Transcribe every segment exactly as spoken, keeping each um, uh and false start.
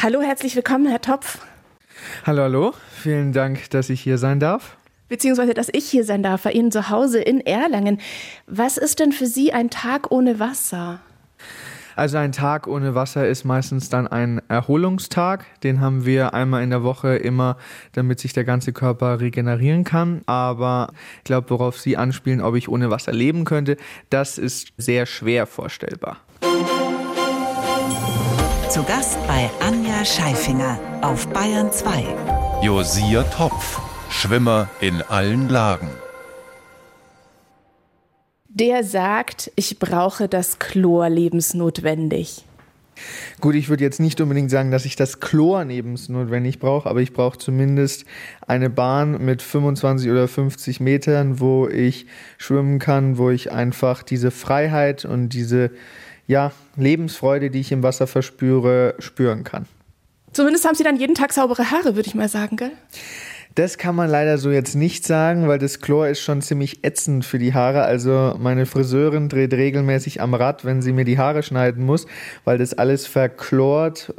Hallo, herzlich willkommen, Herr Topf. Hallo, hallo. Vielen Dank, dass ich hier sein darf. Beziehungsweise, dass ich hier sein darf, bei Ihnen zu Hause in Erlangen. Was ist denn für Sie ein Tag ohne Wasser? Also ein Tag ohne Wasser ist meistens dann ein Erholungstag. Den haben wir einmal in der Woche immer, damit sich der ganze Körper regenerieren kann. Aber ich glaube, worauf Sie anspielen, ob ich ohne Wasser leben könnte, das ist sehr schwer vorstellbar. Zu Gast bei Anja Scheifinger auf Bayern zwei. Josia Topf, Schwimmer in allen Lagen. Der sagt, ich brauche das Chlor lebensnotwendig. Gut, ich würde jetzt nicht unbedingt sagen, dass ich das Chlor lebensnotwendig brauche, aber ich brauche zumindest eine Bahn mit fünfundzwanzig oder fünfzig Metern, wo ich schwimmen kann, wo ich einfach diese Freiheit und diese ja, Lebensfreude, die ich im Wasser verspüre, spüren kann. Zumindest haben Sie dann jeden Tag saubere Haare, würde ich mal sagen, gell? Das kann man leider so jetzt nicht sagen, weil das Chlor ist schon ziemlich ätzend für die Haare. Also meine Friseurin dreht regelmäßig am Rad, wenn sie mir die Haare schneiden muss, weil das alles verchlort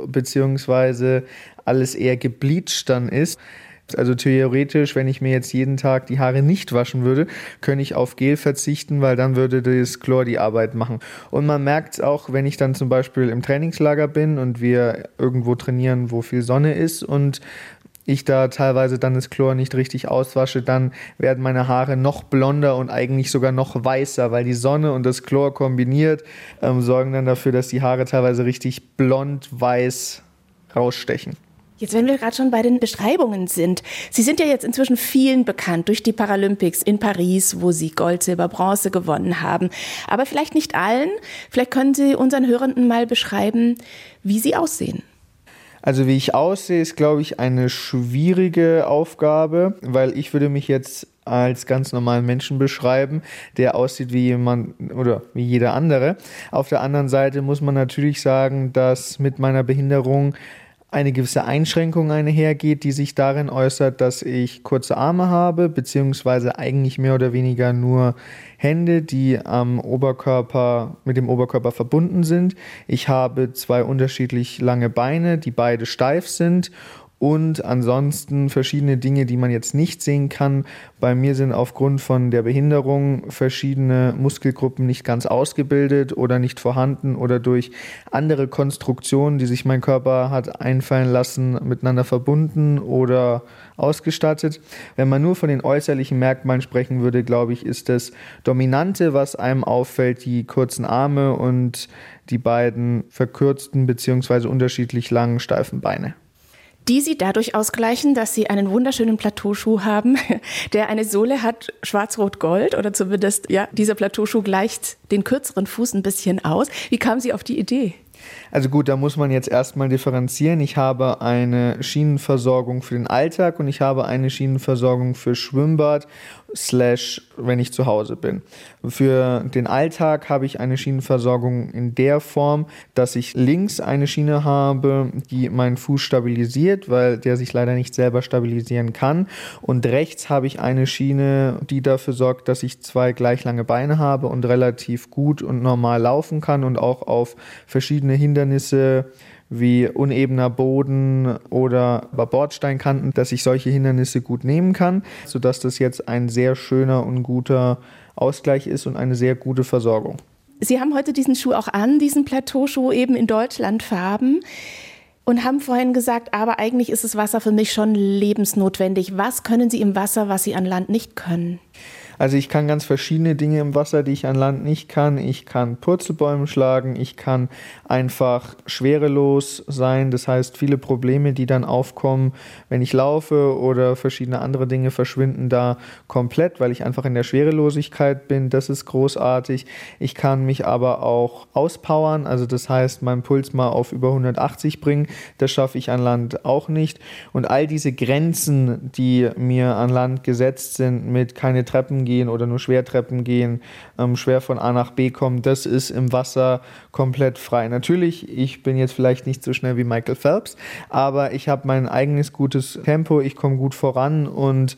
bzw. alles eher gebleacht dann ist. Also theoretisch, wenn ich mir jetzt jeden Tag die Haare nicht waschen würde, könnte ich auf Gel verzichten, weil dann würde das Chlor die Arbeit machen. Und man merkt es auch, wenn ich dann zum Beispiel im Trainingslager bin und wir irgendwo trainieren, wo viel Sonne ist und ich da teilweise dann das Chlor nicht richtig auswasche, dann werden meine Haare noch blonder und eigentlich sogar noch weißer, weil die Sonne und das Chlor kombiniert ähm, sorgen dann dafür, dass die Haare teilweise richtig blond-weiß rausstechen. Jetzt, wenn wir gerade schon bei den Beschreibungen sind. Sie sind ja jetzt inzwischen vielen bekannt durch die Paralympics in Paris, wo Sie Gold, Silber, Bronze gewonnen haben. Aber vielleicht nicht allen. Vielleicht können Sie unseren Hörenden mal beschreiben, wie Sie aussehen. Also wie ich aussehe, ist, glaube ich, eine schwierige Aufgabe, weil ich würde mich jetzt als ganz normalen Menschen beschreiben, der aussieht wie jemand oder wie jeder andere. Auf der anderen Seite muss man natürlich sagen, dass mit meiner Behinderung eine gewisse Einschränkung einhergeht, die sich darin äußert, dass ich kurze Arme habe, beziehungsweise eigentlich mehr oder weniger nur Hände, die am Oberkörper, mit dem Oberkörper verbunden sind. Ich habe zwei unterschiedlich lange Beine, die beide steif sind. Und ansonsten verschiedene Dinge, die man jetzt nicht sehen kann. Bei mir sind aufgrund von der Behinderung verschiedene Muskelgruppen nicht ganz ausgebildet oder nicht vorhanden oder durch andere Konstruktionen, die sich mein Körper hat einfallen lassen, miteinander verbunden oder ausgestattet. Wenn man nur von den äußerlichen Merkmalen sprechen würde, glaube ich, ist das Dominante, was einem auffällt, die kurzen Arme und die beiden verkürzten bzw. unterschiedlich langen, steifen Beine. Die Sie dadurch ausgleichen, dass Sie einen wunderschönen Plateauschuh haben, der eine Sohle hat, schwarz-rot-gold oder zumindest, ja, dieser Plateauschuh gleicht den kürzeren Fuß ein bisschen aus. Wie kamen Sie auf die Idee? Also gut, da muss man jetzt erstmal differenzieren. Ich habe eine Schienenversorgung für den Alltag und ich habe eine Schienenversorgung für Schwimmbad slash, wenn ich zu Hause bin. Für den Alltag habe ich eine Schienenversorgung in der Form, dass ich links eine Schiene habe, die meinen Fuß stabilisiert, weil der sich leider nicht selber stabilisieren kann. Und rechts habe ich eine Schiene, die dafür sorgt, dass ich zwei gleich lange Beine habe und relativ gut und normal laufen kann und auch auf verschiedene Hindernisse wie unebener Boden oder Bordsteinkanten, dass ich solche Hindernisse gut nehmen kann, sodass das jetzt ein sehr schöner und guter Ausgleich ist und eine sehr gute Versorgung. Sie haben heute diesen Schuh auch an, diesen Plateauschuh eben in Deutschlandfarben und haben vorhin gesagt, aber eigentlich ist das Wasser für mich schon lebensnotwendig. Was können Sie im Wasser, was Sie an Land nicht können? Also ich kann ganz verschiedene Dinge im Wasser, die ich an Land nicht kann. Ich kann Purzelbäume schlagen, ich kann einfach schwerelos sein. Das heißt, viele Probleme, die dann aufkommen, wenn ich laufe oder verschiedene andere Dinge, verschwinden da komplett, weil ich einfach in der Schwerelosigkeit bin. Das ist großartig. Ich kann mich aber auch auspowern, also das heißt, meinen Puls mal auf über hundertachtzig bringen. Das schaffe ich an Land auch nicht. Und all diese Grenzen, die mir an Land gesetzt sind, mit keine Treppen gehen oder nur Schwertreppen gehen, ähm, schwer von A nach B kommen, das ist im Wasser komplett frei. Natürlich, ich bin jetzt vielleicht nicht so schnell wie Michael Phelps, aber ich habe mein eigenes gutes Tempo, ich komme gut voran und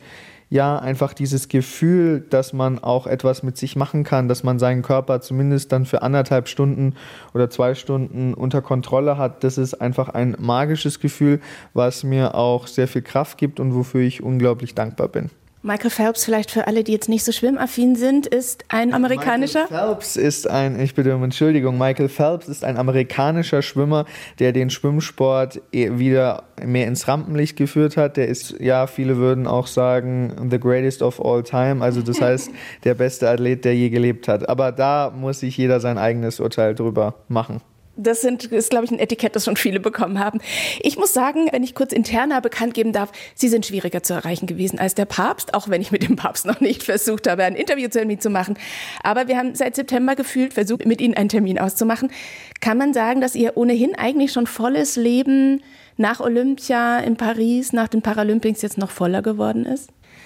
ja, einfach dieses Gefühl, dass man auch etwas mit sich machen kann, dass man seinen Körper zumindest dann für anderthalb Stunden oder zwei Stunden unter Kontrolle hat, das ist einfach ein magisches Gefühl, was mir auch sehr viel Kraft gibt und wofür ich unglaublich dankbar bin. Michael Phelps, vielleicht für alle, die jetzt nicht so schwimmaffin sind, ist ein amerikanischer... Michael Phelps ist ein, ich bitte um Entschuldigung, Michael Phelps ist ein amerikanischer Schwimmer, der den Schwimmsport wieder mehr ins Rampenlicht geführt hat. Der ist, ja, viele würden auch sagen, the greatest of all time, also das heißt, der beste Athlet, der je gelebt hat. Aber da muss sich jeder sein eigenes Urteil drüber machen. Das sind, ist, glaube ich, ein Etikett, das schon viele bekommen haben. Ich muss sagen, wenn ich kurz interner bekannt geben darf, Sie sind schwieriger zu erreichen gewesen als der Papst, auch wenn ich mit dem Papst noch nicht versucht habe, ein Interviewtermin zu machen. Aber wir haben seit September gefühlt versucht, mit Ihnen einen Termin auszumachen. Kann man sagen, dass Ihr ohnehin eigentlich schon volles Leben nach Olympia in Paris, nach den Paralympics jetzt noch voller geworden ist?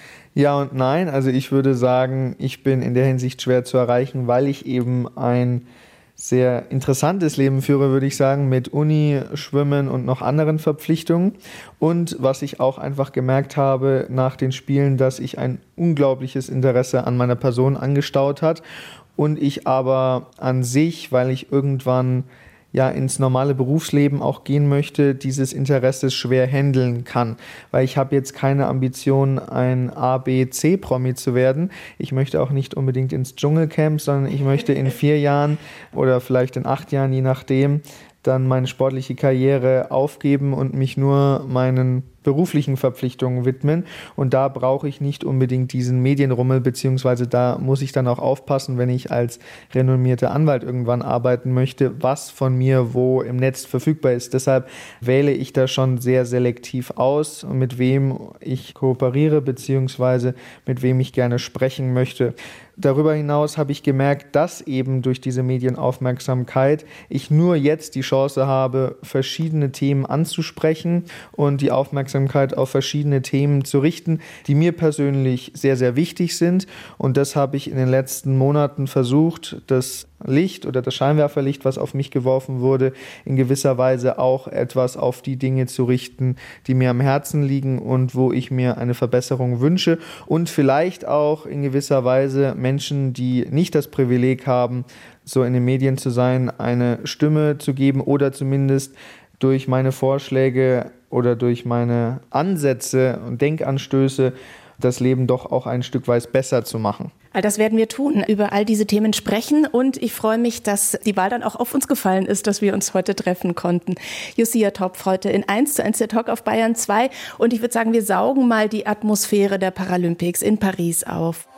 Ja und nein. Also ich würde sagen, ich bin in der Hinsicht schwer zu erreichen, weil ich eben ein sehr interessantes Leben führe, würde ich sagen, mit Uni, Schwimmen und noch anderen Verpflichtungen. Und was ich auch einfach gemerkt habe nach den Spielen, dass ich ein unglaubliches Interesse an meiner Person angestaut hat und ich aber an sich, weil ich irgendwann ja ins normale Berufsleben auch gehen möchte, dieses Interesse schwer handeln kann. Weil ich habe jetzt keine Ambition, ein A B C-Promi zu werden. Ich möchte auch nicht unbedingt ins Dschungelcamp, sondern ich möchte in vier Jahren oder vielleicht in acht Jahren, je nachdem, dann meine sportliche Karriere aufgeben und mich nur meinen beruflichen Verpflichtungen widmen. Und da brauche ich nicht unbedingt diesen Medienrummel, beziehungsweise da muss ich dann auch aufpassen, wenn ich als renommierter Anwalt irgendwann arbeiten möchte, was von mir wo im Netz verfügbar ist. Deshalb wähle ich da schon sehr selektiv aus, mit wem ich kooperiere, beziehungsweise mit wem ich gerne sprechen möchte. Darüber hinaus habe ich gemerkt, dass eben durch diese Medienaufmerksamkeit ich nur jetzt die Chance habe, verschiedene Themen anzusprechen und die Aufmerksamkeit auf verschiedene Themen zu richten, die mir persönlich sehr, sehr wichtig sind. Und das habe ich in den letzten Monaten versucht, das Licht oder das Scheinwerferlicht, was auf mich geworfen wurde, in gewisser Weise auch etwas auf die Dinge zu richten, die mir am Herzen liegen und wo ich mir eine Verbesserung wünsche und vielleicht auch in gewisser Weise Menschen, die nicht das Privileg haben, so in den Medien zu sein, eine Stimme zu geben oder zumindest durch meine Vorschläge oder durch meine Ansätze und Denkanstöße das Leben doch auch ein Stück weit besser zu machen. All das werden wir tun, über all diese Themen sprechen und ich freue mich, dass die Wahl dann auch auf uns gefallen ist, dass wir uns heute treffen konnten. Josia Topf heute in eins zu eins der Talk auf Bayern zwei und ich würde sagen, wir saugen mal die Atmosphäre der Paralympics in Paris auf.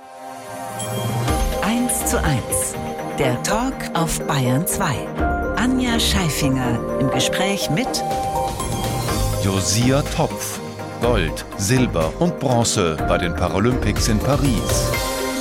eins zu eins, der Talk auf Bayern zwei. Anja Scheifinger im Gespräch mit Josia Topf. Gold, Silber und Bronze bei den Paralympics in Paris.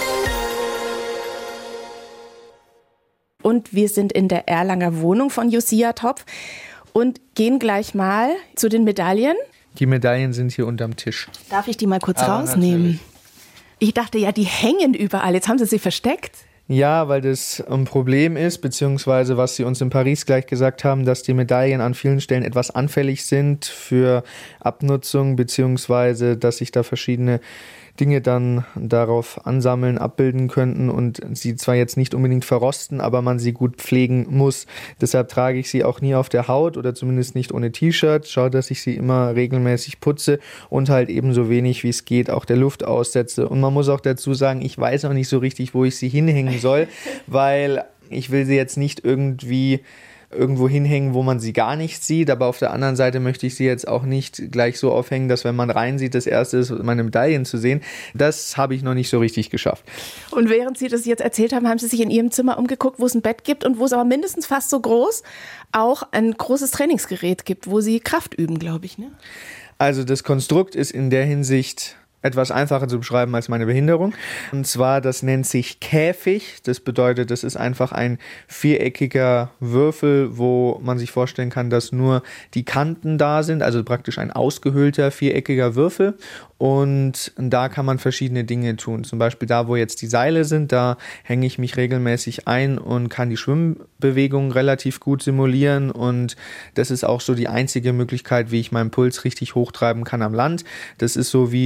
Und wir sind in der Erlanger Wohnung von Josia Topf und gehen gleich mal zu den Medaillen. Die Medaillen sind hier unterm Tisch. Darf ich die mal kurz Aber rausnehmen? natürlich. Ich dachte ja, die hängen überall. Jetzt haben Sie sie versteckt. Ja, weil das ein Problem ist, beziehungsweise was sie uns in Paris gleich gesagt haben, dass die Medaillen an vielen Stellen etwas anfällig sind für Abnutzung, beziehungsweise dass sich da verschiedene Dinge dann darauf ansammeln, abbilden könnten und sie zwar jetzt nicht unbedingt verrosten, aber man sie gut pflegen muss. Deshalb trage ich sie auch nie auf der Haut oder zumindest nicht ohne T-Shirt. Schaue, dass ich sie immer regelmäßig putze und halt ebenso wenig wie es geht auch der Luft aussetze. Und man muss auch dazu sagen, ich weiß auch nicht so richtig, wo ich sie hinhängen soll, weil ich will sie jetzt nicht irgendwie irgendwo hinhängen, wo man sie gar nicht sieht, aber auf der anderen Seite möchte ich sie jetzt auch nicht gleich so aufhängen, dass wenn man reinsieht, das erste ist, meine Medaillen zu sehen. Das habe ich noch nicht so richtig geschafft. Und während Sie das jetzt erzählt haben, haben Sie sich in Ihrem Zimmer umgeguckt, wo es ein Bett gibt und wo es aber mindestens fast so groß auch ein großes Trainingsgerät gibt, wo Sie Kraft üben, glaube ich, ne? Also das Konstrukt ist in der Hinsicht etwas einfacher zu beschreiben als meine Behinderung. Und zwar, das nennt sich Käfig. Das bedeutet, das ist einfach ein viereckiger Würfel, wo man sich vorstellen kann, dass nur die Kanten da sind, also praktisch ein ausgehöhlter viereckiger Würfel. Und da kann man verschiedene Dinge tun. Zum Beispiel da, wo jetzt die Seile sind, da hänge ich mich regelmäßig ein und kann die Schwimmbewegung relativ gut simulieren. Und das ist auch so die einzige Möglichkeit, wie ich meinen Puls richtig hochtreiben kann am Land. Das ist so wie, das kann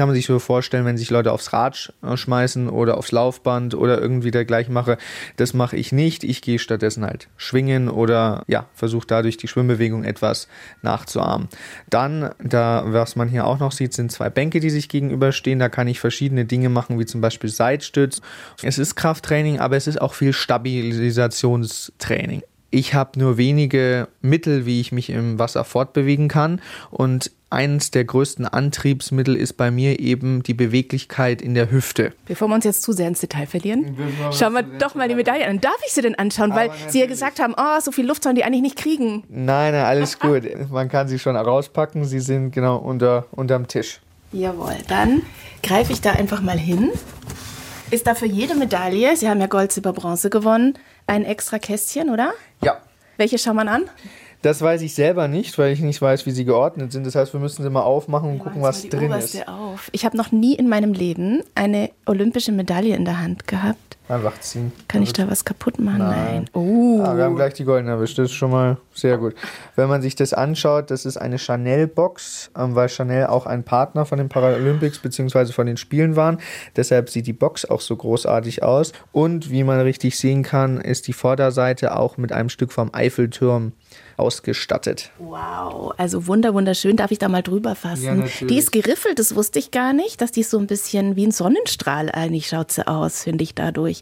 kann man sich so vorstellen, wenn sich Leute aufs Rad schmeißen oder aufs Laufband oder irgendwie dergleichen mache. Das mache ich nicht. Ich gehe stattdessen halt schwingen oder ja, versuche dadurch die Schwimmbewegung etwas nachzuahmen. Dann, da, was man hier auch noch sieht, sind zwei Bänke, die sich gegenüberstehen. Da kann ich verschiedene Dinge machen, wie zum Beispiel Seitstütz. Es ist Krafttraining, aber es ist auch viel Stabilisationstraining. Ich habe nur wenige Mittel, wie ich mich im Wasser fortbewegen kann, und eines der größten Antriebsmittel ist bei mir eben die Beweglichkeit in der Hüfte. Bevor wir uns jetzt zu sehr ins Detail verlieren, schauen wir doch mal die Medaille an. Darf ich sie denn anschauen? Weil Sie ja gesagt haben, oh, so viel Luft sollen die eigentlich nicht kriegen. Nein, nein, alles gut. Man kann sie schon rauspacken. Sie sind genau unter unterm Tisch. Jawohl, dann greife ich da einfach mal hin. Ist da für jede Medaille, Sie haben ja Gold, Silber, Bronze gewonnen, ein extra Kästchen, oder? Ja. Welche schaut man an? Das weiß ich selber nicht, weil ich nicht weiß, wie sie geordnet sind. Das heißt, wir müssen sie mal aufmachen und Wir gucken, machen was mal die drin oberste ist. Auf. Ich habe noch nie in meinem Leben eine olympische Medaille in der Hand gehabt. Einfach ziehen. Kann ich da was kaputt machen? Nein. Nein. Oh. Ah, wir haben gleich die goldene erwischt. Das ist schon mal sehr gut. Wenn man sich das anschaut, das ist eine Chanel-Box, weil Chanel auch ein Partner von den Paralympics bzw. von den Spielen waren. Deshalb sieht die Box auch so großartig aus. Und wie man richtig sehen kann, ist die Vorderseite auch mit einem Stück vom Eiffelturm ausgestattet. Wow, also wunder, wunderschön. Darf ich da mal drüber fassen? Ja, natürlich. Die ist geriffelt, das wusste ich gar nicht, dass die so ein bisschen wie ein Sonnenstrahl eigentlich schaut sie aus, finde ich dadurch.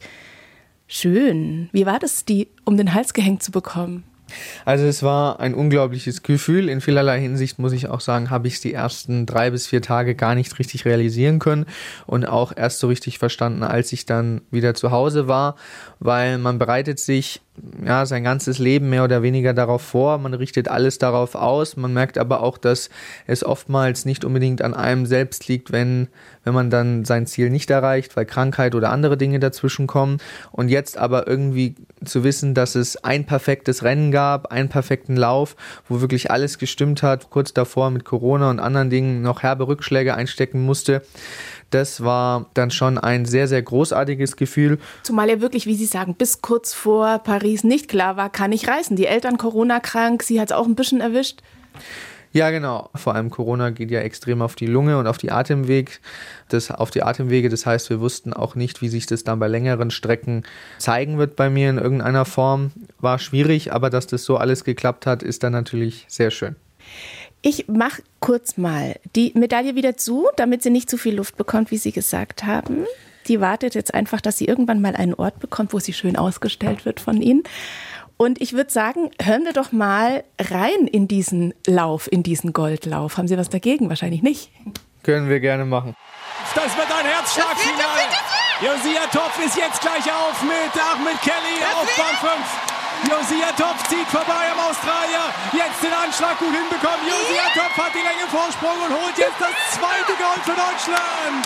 Schön. Wie war das, die um den Hals gehängt zu bekommen? Also es war ein unglaubliches Gefühl. In vielerlei Hinsicht, muss ich auch sagen, habe ich es die ersten drei bis vier Tage gar nicht richtig realisieren können und auch erst so richtig verstanden, als ich dann wieder zu Hause war, weil man bereitet sich ja sein ganzes Leben mehr oder weniger darauf vor, man richtet alles darauf aus, man merkt aber auch, dass es oftmals nicht unbedingt an einem selbst liegt, wenn, wenn man dann sein Ziel nicht erreicht, weil Krankheit oder andere Dinge dazwischen kommen, und jetzt aber irgendwie zu wissen, dass es ein perfektes Rennen gab, einen perfekten Lauf, wo wirklich alles gestimmt hat, kurz davor mit Corona und anderen Dingen noch herbe Rückschläge einstecken musste. Das war dann schon ein sehr, sehr großartiges Gefühl. Zumal ja wirklich, wie Sie sagen, bis kurz vor Paris nicht klar war, kann ich reisen. Die Eltern Corona-krank, Sie hat es auch ein bisschen erwischt. Ja, genau. Vor allem Corona geht ja extrem auf die Lunge und auf die Atemweg, das, auf die Atemwege. Das heißt, wir wussten auch nicht, wie sich das dann bei längeren Strecken zeigen wird bei mir in irgendeiner Form. War schwierig, aber dass das so alles geklappt hat, ist dann natürlich sehr schön. Ich mache kurz mal die Medaille wieder zu, damit sie nicht zu viel Luft bekommt, wie Sie gesagt haben. Die wartet jetzt einfach, dass sie irgendwann mal einen Ort bekommt, wo sie schön ausgestellt wird von Ihnen. Und ich würde sagen, hören wir doch mal rein in diesen Lauf, in diesen Goldlauf. Haben Sie was dagegen? Wahrscheinlich nicht. Können wir gerne machen. Das wird ein Herzschlagfinale. Josia Topf ist jetzt gleich auf mit Ahmed Kelly auf Bahn fünf. Josia Topf zieht vorbei am Australier. Jetzt den Anschlag gut hinbekommen. Josia Topf hat die Länge Vorsprung und holt jetzt das zweite Gold für Deutschland.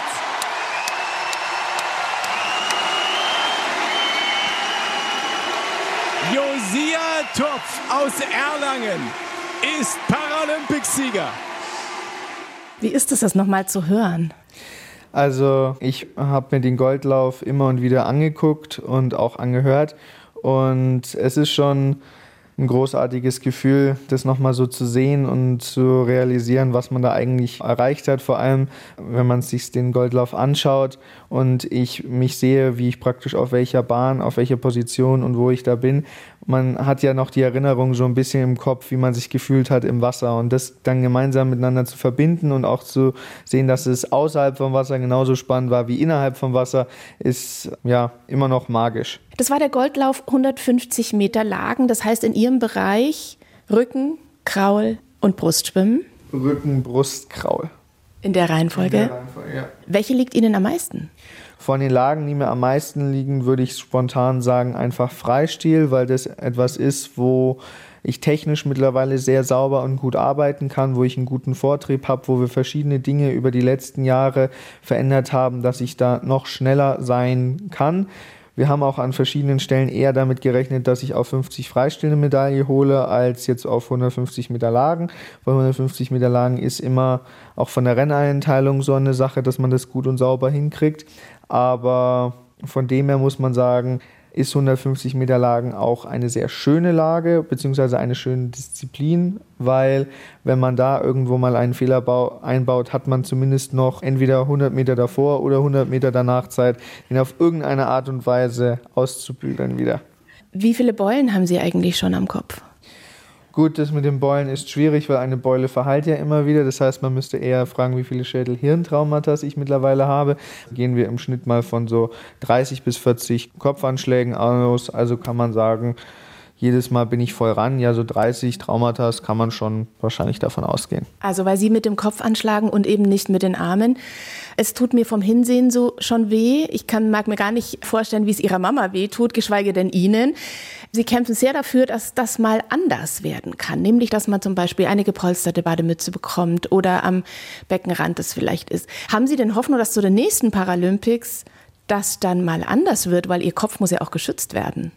Josia Topf aus Erlangen ist Paralympicsieger. Wie ist es, das nochmal zu hören? Also ich habe mir den Goldlauf immer und wieder angeguckt und auch angehört. Und es ist schon ein großartiges Gefühl, das nochmal so zu sehen und zu realisieren, was man da eigentlich erreicht hat. Vor allem, wenn man sich den Goldlauf anschaut und ich mich sehe, wie ich praktisch auf welcher Bahn, auf welcher Position und wo ich da bin. Man hat ja noch die Erinnerung so ein bisschen im Kopf, wie man sich gefühlt hat im Wasser, und das dann gemeinsam miteinander zu verbinden und auch zu sehen, dass es außerhalb vom Wasser genauso spannend war wie innerhalb vom Wasser, ist ja immer noch magisch. Das war der Goldlauf, hundertfünfzig Meter Lagen, das heißt in Ihrem Bereich Rücken, Kraul und Brustschwimmen. Rücken, Brust, Kraul. In der Reihenfolge? In der Reihenfolge, ja. Welche liegt Ihnen am meisten? Von den Lagen, die mir am meisten liegen, würde ich spontan sagen, einfach Freistil, weil das etwas ist, wo ich technisch mittlerweile sehr sauber und gut arbeiten kann, wo ich einen guten Vortrieb habe, wo wir verschiedene Dinge über die letzten Jahre verändert haben, dass ich da noch schneller sein kann. Wir haben auch an verschiedenen Stellen eher damit gerechnet, dass ich auf fünfzig Freistil eine Medaille hole, als jetzt auf hundertfünfzig Meter Lagen. Weil hundertfünfzig Meter Lagen ist immer auch von der Renneinteilung so eine Sache, dass man das gut und sauber hinkriegt. Aber von dem her muss man sagen, ist hundertfünfzig Meter Lagen auch eine sehr schöne Lage, beziehungsweise eine schöne Disziplin, weil wenn man da irgendwo mal einen Fehler bau- einbaut, hat man zumindest noch entweder hundert Meter davor oder hundert Meter danach Zeit, ihn auf irgendeine Art und Weise auszubügeln wieder. Wie viele Beulen haben Sie eigentlich schon am Kopf? Gut, das mit den Beulen ist schwierig, weil eine Beule verheilt ja immer wieder. Das heißt, man müsste eher fragen, wie viele Schädel-Hirntraumata ich mittlerweile habe. Gehen wir im Schnitt mal von so dreißig bis vierzig Kopfanschlägen aus. Also kann man sagen, jedes Mal bin ich voll ran. Ja, so dreißig Traumata kann man schon wahrscheinlich davon ausgehen. Also weil Sie mit dem Kopf anschlagen und eben nicht mit den Armen. Es tut mir vom Hinsehen so schon weh. Ich kann, mag mir gar nicht vorstellen, wie es Ihrer Mama weh tut, geschweige denn Ihnen. Sie kämpfen sehr dafür, dass das mal anders werden kann. Nämlich, dass man zum Beispiel eine gepolsterte Bademütze bekommt oder am Beckenrand das vielleicht ist. Haben Sie denn Hoffnung, dass zu den nächsten Paralympics das dann mal anders wird? Weil Ihr Kopf muss ja auch geschützt werden.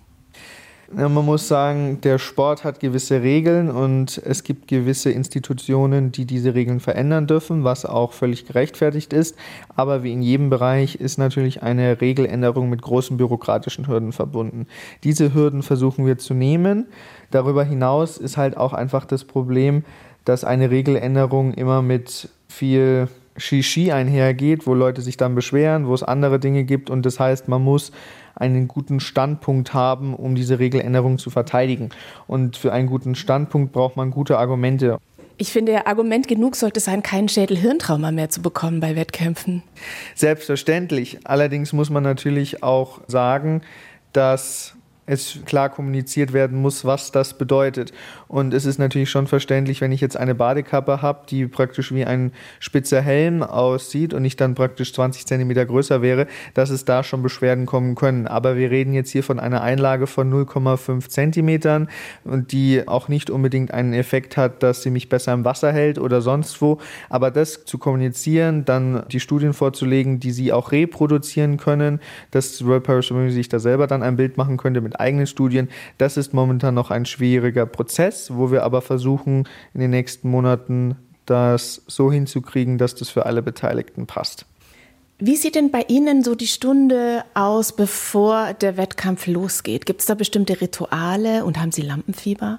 Ja, man muss sagen, der Sport hat gewisse Regeln und es gibt gewisse Institutionen, die diese Regeln verändern dürfen, was auch völlig gerechtfertigt ist. Aber wie in jedem Bereich ist natürlich eine Regeländerung mit großen bürokratischen Hürden verbunden. Diese Hürden versuchen wir zu nehmen. Darüber hinaus ist halt auch einfach das Problem, dass eine Regeländerung immer mit viel Shishi einhergeht, wo Leute sich dann beschweren, wo es andere Dinge gibt und das heißt, man muss einen guten Standpunkt haben, um diese Regeländerung zu verteidigen. Und für einen guten Standpunkt braucht man gute Argumente. Ich finde, ja, Argument genug sollte sein, kein Schädel-Hirntrauma mehr zu bekommen bei Wettkämpfen. Selbstverständlich. Allerdings muss man natürlich auch sagen, dass es klar kommuniziert werden muss, was das bedeutet. Und es ist natürlich schon verständlich, wenn ich jetzt eine Badekappe habe, die praktisch wie ein spitzer Helm aussieht und ich dann praktisch zwanzig Zentimeter größer wäre, dass es da schon Beschwerden kommen können. Aber wir reden jetzt hier von einer Einlage von null Komma fünf Zentimetern und die auch nicht unbedingt einen Effekt hat, dass sie mich besser im Wasser hält oder sonst wo. Aber das zu kommunizieren, dann die Studien vorzulegen, die sie auch reproduzieren können, dass World Paraswimming sich da selber dann ein Bild machen könnte mit eigenen Studien, das ist momentan noch ein schwieriger Prozess, wo wir aber versuchen, in den nächsten Monaten das so hinzukriegen, dass das für alle Beteiligten passt. Wie sieht denn bei Ihnen so die Stunde aus, bevor der Wettkampf losgeht? Gibt es da bestimmte Rituale und haben Sie Lampenfieber?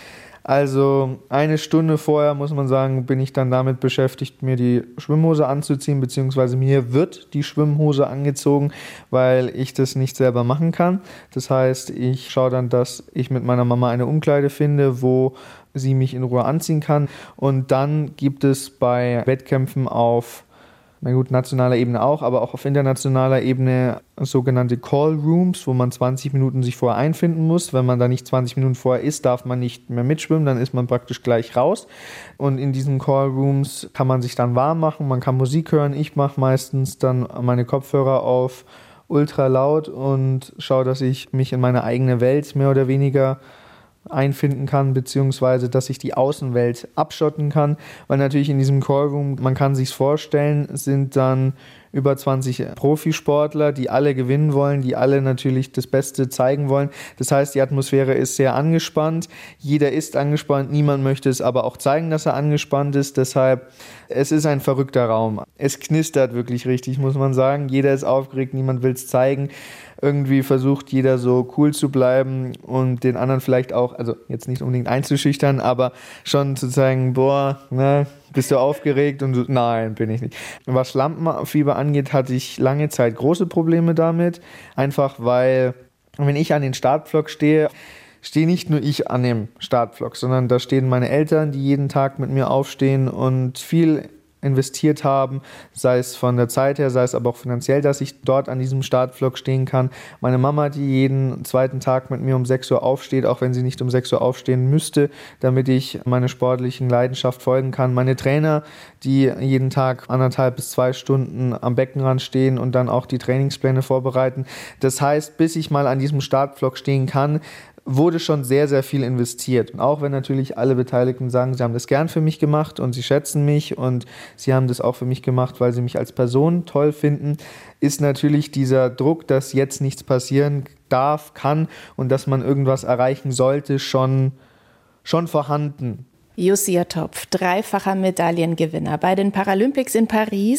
Also eine Stunde vorher, muss man sagen, bin ich dann damit beschäftigt, mir die Schwimmhose anzuziehen, beziehungsweise mir wird die Schwimmhose angezogen, weil ich das nicht selber machen kann. Das heißt, ich schaue dann, dass ich mit meiner Mama eine Umkleide finde, wo sie mich in Ruhe anziehen kann. Und dann gibt es bei Wettkämpfen auf na gut, nationaler Ebene auch, aber auch auf internationaler Ebene sogenannte Call Rooms, wo man zwanzig Minuten sich vorher einfinden muss. Wenn man da nicht zwanzig Minuten vorher ist, darf man nicht mehr mitschwimmen, dann ist man praktisch gleich raus. Und in diesen Call Rooms kann man sich dann warm machen, man kann Musik hören. Ich mache meistens dann meine Kopfhörer auf ultra laut und schaue, dass ich mich in meine eigene Welt mehr oder weniger einfinden kann, beziehungsweise dass ich die Außenwelt abschotten kann, weil natürlich in diesem Callroom, man kann sich's vorstellen, sind dann über zwanzig Profisportler, die alle gewinnen wollen, die alle natürlich das Beste zeigen wollen. Das heißt, die Atmosphäre ist sehr angespannt. Jeder ist angespannt, niemand möchte es aber auch zeigen, dass er angespannt ist. Deshalb, es ist ein verrückter Raum. Es knistert wirklich richtig, muss man sagen. Jeder ist aufgeregt, niemand will es zeigen. Irgendwie versucht jeder so cool zu bleiben und den anderen vielleicht auch, also jetzt nicht unbedingt einzuschüchtern, aber schon zu zeigen, boah, ne, bist du aufgeregt? Und so, nein, bin ich nicht. Was Lampenfieber angeht, hatte ich lange Zeit große Probleme damit. Einfach weil, wenn ich an den Startblock stehe, stehe nicht nur ich an dem Startblock, sondern da stehen meine Eltern, die jeden Tag mit mir aufstehen und viel investiert haben, sei es von der Zeit her, sei es aber auch finanziell, dass ich dort an diesem Startblock stehen kann. Meine Mama, die jeden zweiten Tag mit mir um sechs Uhr aufsteht, auch wenn sie nicht um sechs Uhr aufstehen müsste, damit ich meiner sportlichen Leidenschaft folgen kann. Meine Trainer, die jeden Tag anderthalb bis zwei Stunden am Beckenrand stehen und dann auch die Trainingspläne vorbereiten. Das heißt, bis ich mal an diesem Startblock stehen kann, wurde schon sehr, sehr viel investiert. Und auch wenn natürlich alle Beteiligten sagen, sie haben das gern für mich gemacht und sie schätzen mich und sie haben das auch für mich gemacht, weil sie mich als Person toll finden, ist natürlich dieser Druck, dass jetzt nichts passieren darf, kann und dass man irgendwas erreichen sollte, schon, schon vorhanden. Josia Topf, dreifacher Medaillengewinner bei den Paralympics in Paris.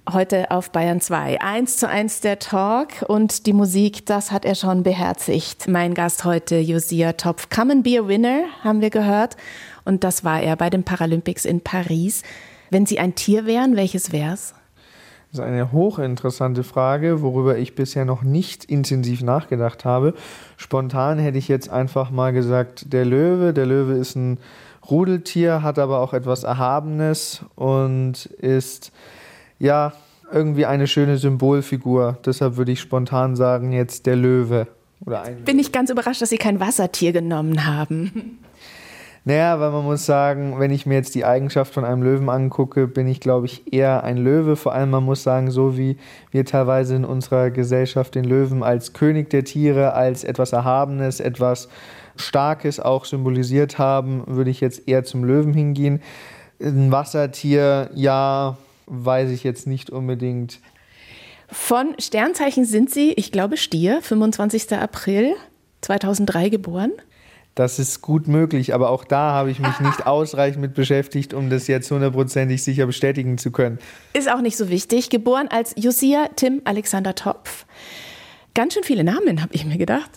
Heute auf Bayern zwei. Eins zu eins der Talk und die Musik, das hat er schon beherzigt. Mein Gast heute, Josia Topf. Come and be a winner, haben wir gehört. Und das war er bei den Paralympics in Paris. Wenn Sie ein Tier wären, welches wär's? Das ist eine hochinteressante Frage, worüber ich bisher noch nicht intensiv nachgedacht habe. Spontan hätte ich jetzt einfach mal gesagt, der Löwe. Der Löwe ist ein Rudeltier, hat aber auch etwas Erhabenes und ist ja irgendwie eine schöne Symbolfigur. Deshalb würde ich spontan sagen, jetzt der Löwe. Oder ein Bin ich ganz überrascht, dass Sie kein Wassertier genommen haben. Naja, weil man muss sagen, wenn ich mir jetzt die Eigenschaft von einem Löwen angucke, bin ich, glaube ich, eher ein Löwe. Vor allem, man muss sagen, so wie wir teilweise in unserer Gesellschaft den Löwen als König der Tiere, als etwas Erhabenes, etwas Starkes auch symbolisiert haben, würde ich jetzt eher zum Löwen hingehen. Ein Wassertier, ja, weiß ich jetzt nicht unbedingt. Von Sternzeichen sind Sie, ich glaube, Stier, fünfundzwanzigster April zweitausenddrei geboren. Das ist gut möglich, aber auch da habe ich mich nicht ausreichend mit beschäftigt, um das jetzt hundertprozentig sicher bestätigen zu können. Ist auch nicht so wichtig. Geboren als Josia Tim Alexander Topf. Ganz schön viele Namen, habe ich mir gedacht.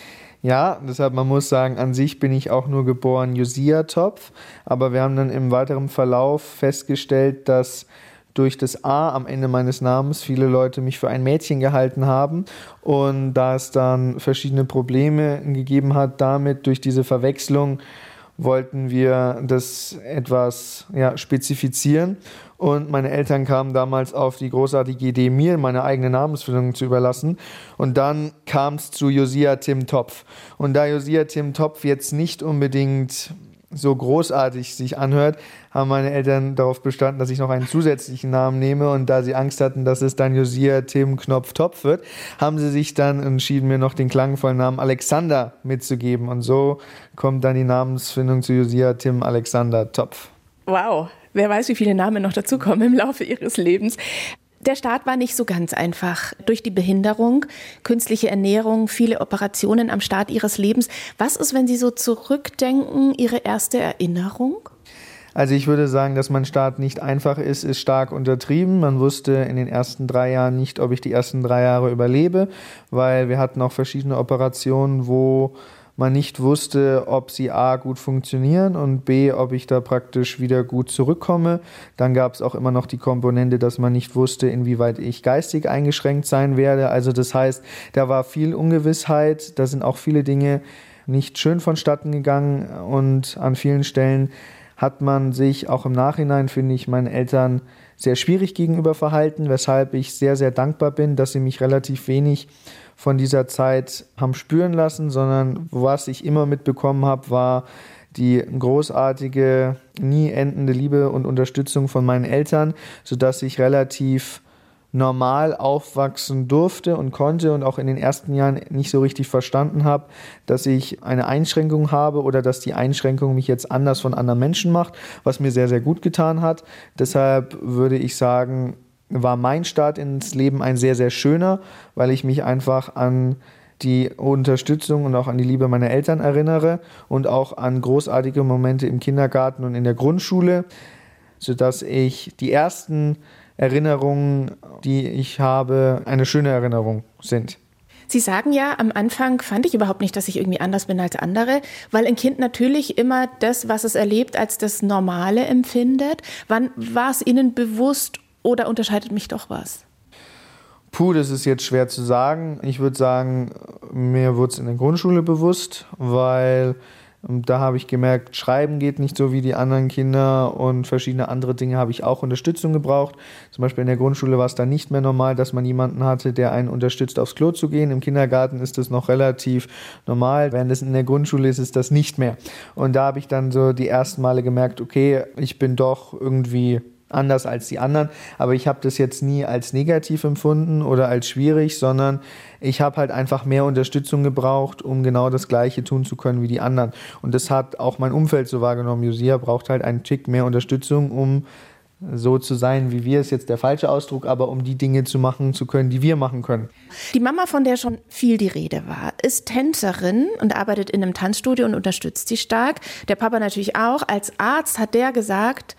Ja, deshalb, man muss sagen, an sich bin ich auch nur geboren Josia Topf, aber wir haben dann im weiteren Verlauf festgestellt, dass durch das A am Ende meines Namens viele Leute mich für ein Mädchen gehalten haben und da es dann verschiedene Probleme gegeben hat damit, durch diese Verwechslung wollten wir das etwas ja, spezifizieren und meine Eltern kamen damals auf die großartige Idee, mir meine eigene Namensfindung zu überlassen und dann kam es zu Josia Tim Topf und da Josia Tim Topf jetzt nicht unbedingt so großartig sich anhört, haben meine Eltern darauf bestanden, dass ich noch einen zusätzlichen Namen nehme und da sie Angst hatten, dass es dann Josia Tim Knopf Topf wird, haben sie sich dann entschieden, mir noch den klangvollen Namen Alexander mitzugeben und so kommt dann die Namensfindung zu Josia Tim Alexander Topf. Wow, wer weiß, wie viele Namen noch dazukommen im Laufe Ihres Lebens. Der Start war nicht so ganz einfach. Durch die Behinderung, künstliche Ernährung, viele Operationen am Start Ihres Lebens. Was ist, wenn Sie so zurückdenken, Ihre erste Erinnerung? Also ich würde sagen, dass mein Start nicht einfach ist, ist stark untertrieben. Man wusste in den ersten drei Jahren nicht, ob ich die ersten drei Jahre überlebe, weil wir hatten auch verschiedene Operationen, wo man nicht wusste, ob sie A, gut funktionieren und B, ob ich da praktisch wieder gut zurückkomme. Dann gab es auch immer noch die Komponente, dass man nicht wusste, inwieweit ich geistig eingeschränkt sein werde. Also das heißt, da war viel Ungewissheit, da sind auch viele Dinge nicht schön vonstatten gegangen und an vielen Stellen hat man sich auch im Nachhinein, finde ich, meinen Eltern sehr schwierig gegenüber verhalten, weshalb ich sehr, sehr dankbar bin, dass sie mich relativ wenig von dieser Zeit haben spüren lassen, sondern was ich immer mitbekommen habe, war die großartige, nie endende Liebe und Unterstützung von meinen Eltern, sodass ich relativ normal aufwachsen durfte und konnte und auch in den ersten Jahren nicht so richtig verstanden habe, dass ich eine Einschränkung habe oder dass die Einschränkung mich jetzt anders von anderen Menschen macht, was mir sehr, sehr gut getan hat. Deshalb würde ich sagen, war mein Start ins Leben ein sehr, sehr schöner, weil ich mich einfach an die Unterstützung und auch an die Liebe meiner Eltern erinnere und auch an großartige Momente im Kindergarten und in der Grundschule, sodass ich die ersten Erinnerungen, die ich habe, eine schöne Erinnerung sind. Sie sagen ja, am Anfang fand ich überhaupt nicht, dass ich irgendwie anders bin als andere, weil ein Kind natürlich immer das, was es erlebt, als das Normale empfindet. Wann war es Ihnen bewusst oder unterscheidet mich doch was? Puh, das ist jetzt schwer zu sagen. Ich würde sagen, mir wurde es in der Grundschule bewusst, weil da habe ich gemerkt, Schreiben geht nicht so wie die anderen Kinder und verschiedene andere Dinge habe ich auch Unterstützung gebraucht. Zum Beispiel in der Grundschule war es dann nicht mehr normal, dass man jemanden hatte, der einen unterstützt, aufs Klo zu gehen. Im Kindergarten ist das noch relativ normal, während es in der Grundschule ist, ist das nicht mehr. Und da habe ich dann so die ersten Male gemerkt, okay, ich bin doch irgendwie anders als die anderen, aber ich habe das jetzt nie als negativ empfunden oder als schwierig, sondern ich habe halt einfach mehr Unterstützung gebraucht, um genau das Gleiche tun zu können wie die anderen. Und das hat auch mein Umfeld so wahrgenommen. Josia braucht halt einen Tick mehr Unterstützung, um so zu sein, wie wir, ist jetzt der falsche Ausdruck, aber um die Dinge zu machen zu können, die wir machen können. Die Mama, von der schon viel die Rede war, ist Tänzerin und arbeitet in einem Tanzstudio und unterstützt sie stark. Der Papa natürlich auch. Als Arzt hat der gesagt,